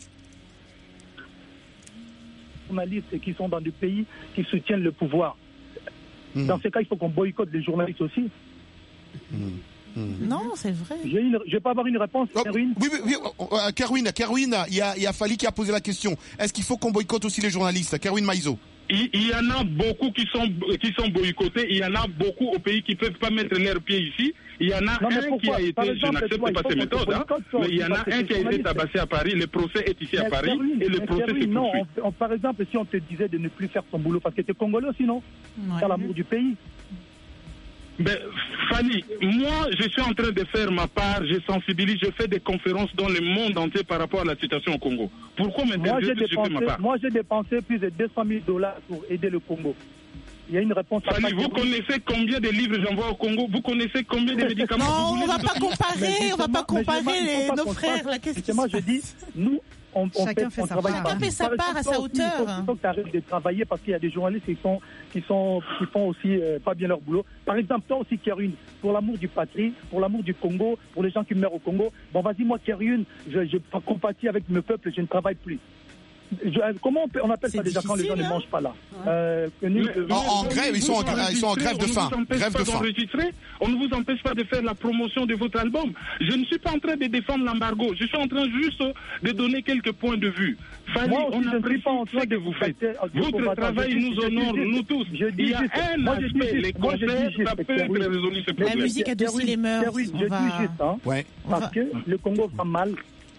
S11: Journalistes qui sont dans des pays qui soutiennent le pouvoir. Mmh. Dans ces cas, il faut qu'on boycotte les journalistes aussi.
S10: Mmh. Mmh. Non, c'est vrai.
S11: J'ai une, je vais pas avoir une réponse,
S1: oh,
S11: Kerwin.
S1: Oui, oui, oui. Euh, Kerwin, Kerwin, il y a, il y a Fally qui a posé la question. Est-ce qu'il faut qu'on boycotte aussi les journalistes? Kerwin Maïzo.
S12: Il, il y en a beaucoup qui sont qui sont boycottés. Il y en a beaucoup au pays qui ne peuvent pas mettre leurs pieds ici. Il y en a non, un qui a été, exemple, je n'accepte toi, pas ces méthodes, hein, mais il y en a un qui a été tabassé à Paris. Le procès est ici à Paris Kerwin, et le procès se
S11: non,
S12: poursuit.
S11: On, on, par exemple, si on te disait de ne plus faire ton boulot parce que tu es congolais aussi, non? Ouais. Tu as l'amour du pays.
S12: Ben, Fanny, moi, je suis en train de faire ma part, je sensibilise, je fais des conférences dans le monde entier par rapport à la situation au Congo. Pourquoi m'interdire de faire ma part?
S11: Moi, j'ai dépensé plus de deux cent mille dollars pour aider le Congo. Il y a une réponse à
S12: Fanny, vous connaissez combien de livres j'envoie au Congo? Vous connaissez combien de médicaments?
S10: Non, on va pas comparer, on va pas comparer nos frères. La question.
S11: Moi, je dis, nous, on, on
S10: Chacun fait,
S11: fait, on
S10: sa part. Chacun fait sa part à sa hauteur.
S11: Il faut que tu arrêtes de travailler parce qu'il y a des journalistes qui sont qui sont qui font aussi euh, pas bien leur boulot. Par exemple, toi aussi, Kerwin, pour l'amour du patrie, pour l'amour du Congo, pour les gens qui meurent au Congo. Bon, vas-y, moi, Kerwin, je, je compatis avec mon peuple, je ne travaille plus. Je, comment on, peut, on appelle ça déjà quand les gens hein? ne mangent pas là euh,
S1: nous, en, en grève, ils sont en, ils sont en grève de faim. Grève de faim.
S12: On ne vous empêche pas de faire la promotion de votre album. Je ne suis pas en train de défendre l'embargo. Je suis en train juste de donner quelques points de vue. Fally, on apprécie ce que vous faites. Votre travail nous honore, nous tous. Il y a un aspect, les concerts, ça peut être résolu ce problème.
S10: La musique adoucit les mœurs.
S11: Je dis juste, hein, parce que le Congo va mal.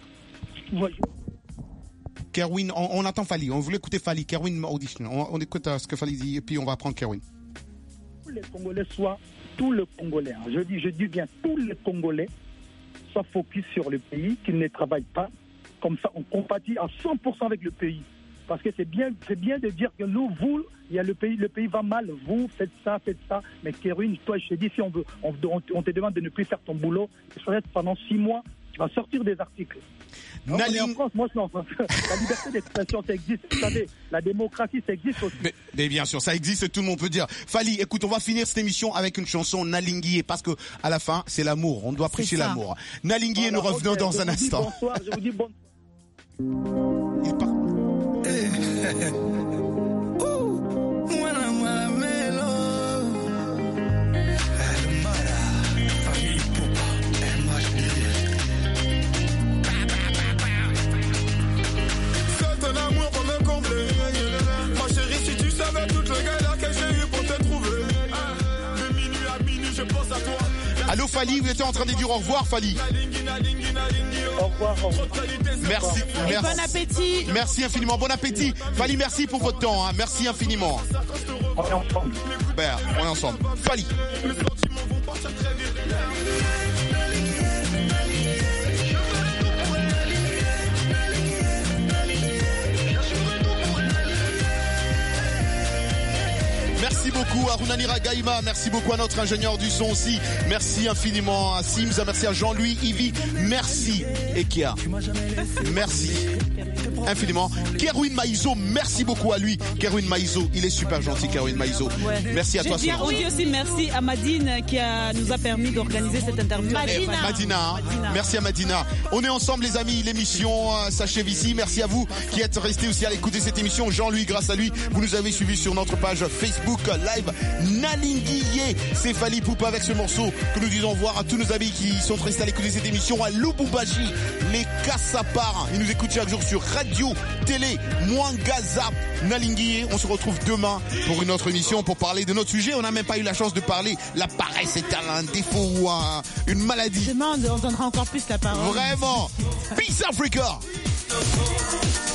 S1: Kerwin, on, on attend Fally. On voulait écouter Fally. Kerwin audition. On, on écoute uh, ce que Fally dit et puis on va prendre Kerwin.
S11: Tous les Congolais soient, tous les Congolais, hein, je dis, je dis bien, tous les Congolais soient focus sur le pays, qu'ils ne travaillent pas. Comme ça, on compatit à cent pour cent avec le pays. Parce que c'est bien, c'est bien de dire que nous, vous, il y a le pays, le pays va mal. Vous faites ça, faites ça. Mais Kerwin, toi, je te dis, si on veut, on, on, on te demande de ne plus faire ton boulot, tu restes pendant six mois. Tu vas sortir des articles. Non, mais en France, moi, non. La liberté d'expression, ça existe. Vous savez, la démocratie, ça existe aussi.
S1: Mais, mais bien sûr, ça existe, tout le monde peut dire. Fally, écoute, on va finir cette émission avec une chanson Nalinguié, parce que à la fin, c'est l'amour. On doit prêcher l'amour. Nalinguié, nous revenons okay, dans un instant.
S11: Bonsoir, je vous dis bonsoir.
S1: Il part. Allô Fally, vous étiez en train de dire au revoir Fally.
S11: Au revoir, au revoir.
S1: Merci,
S10: Et
S1: merci.
S10: Bon appétit.
S1: Merci infiniment, bon appétit. Fally, merci pour votre temps, hein. Merci infiniment.
S11: On est ensemble.
S1: Ben, on est ensemble. Fally. Merci beaucoup à Runanira Gaïma, merci beaucoup à notre ingénieur du son aussi, merci infiniment à Sims, merci à Jean-Louis, Ivy, merci Ekia, merci infiniment. Kerwin Maïzo, merci beaucoup à lui. Kerwin Maïzo, il est super gentil, Kerwin Maïzo.
S19: Ouais.
S1: Merci à
S19: Je
S1: toi.
S19: dis aussi merci à Madine qui a, nous a permis d'organiser cette interview.
S10: Madina.
S1: Madina, hein. Madina. Merci à Madina. On est ensemble les amis, l'émission euh, s'achève ici. Merci à vous qui êtes restés aussi à l'écouter cette émission. Jean-Louis, grâce à lui, vous nous avez suivis sur notre page Facebook Live. Nalinguié, c'est Fally Poupa avec ce morceau que nous disons au revoir à tous nos amis qui sont restés à l'écouter cette émission. À Lubumbashi, les Kassapar, ils nous écoutent chaque jour sur Radio, Télé, Mwangaza, Nalinguié. On se retrouve demain pour une autre émission pour parler de notre sujet. On n'a même pas eu la chance de parler. La paresse est un défaut ou un, une maladie.
S10: Demain, on donnera encore plus la parole.
S1: Vraiment. Peace Africa.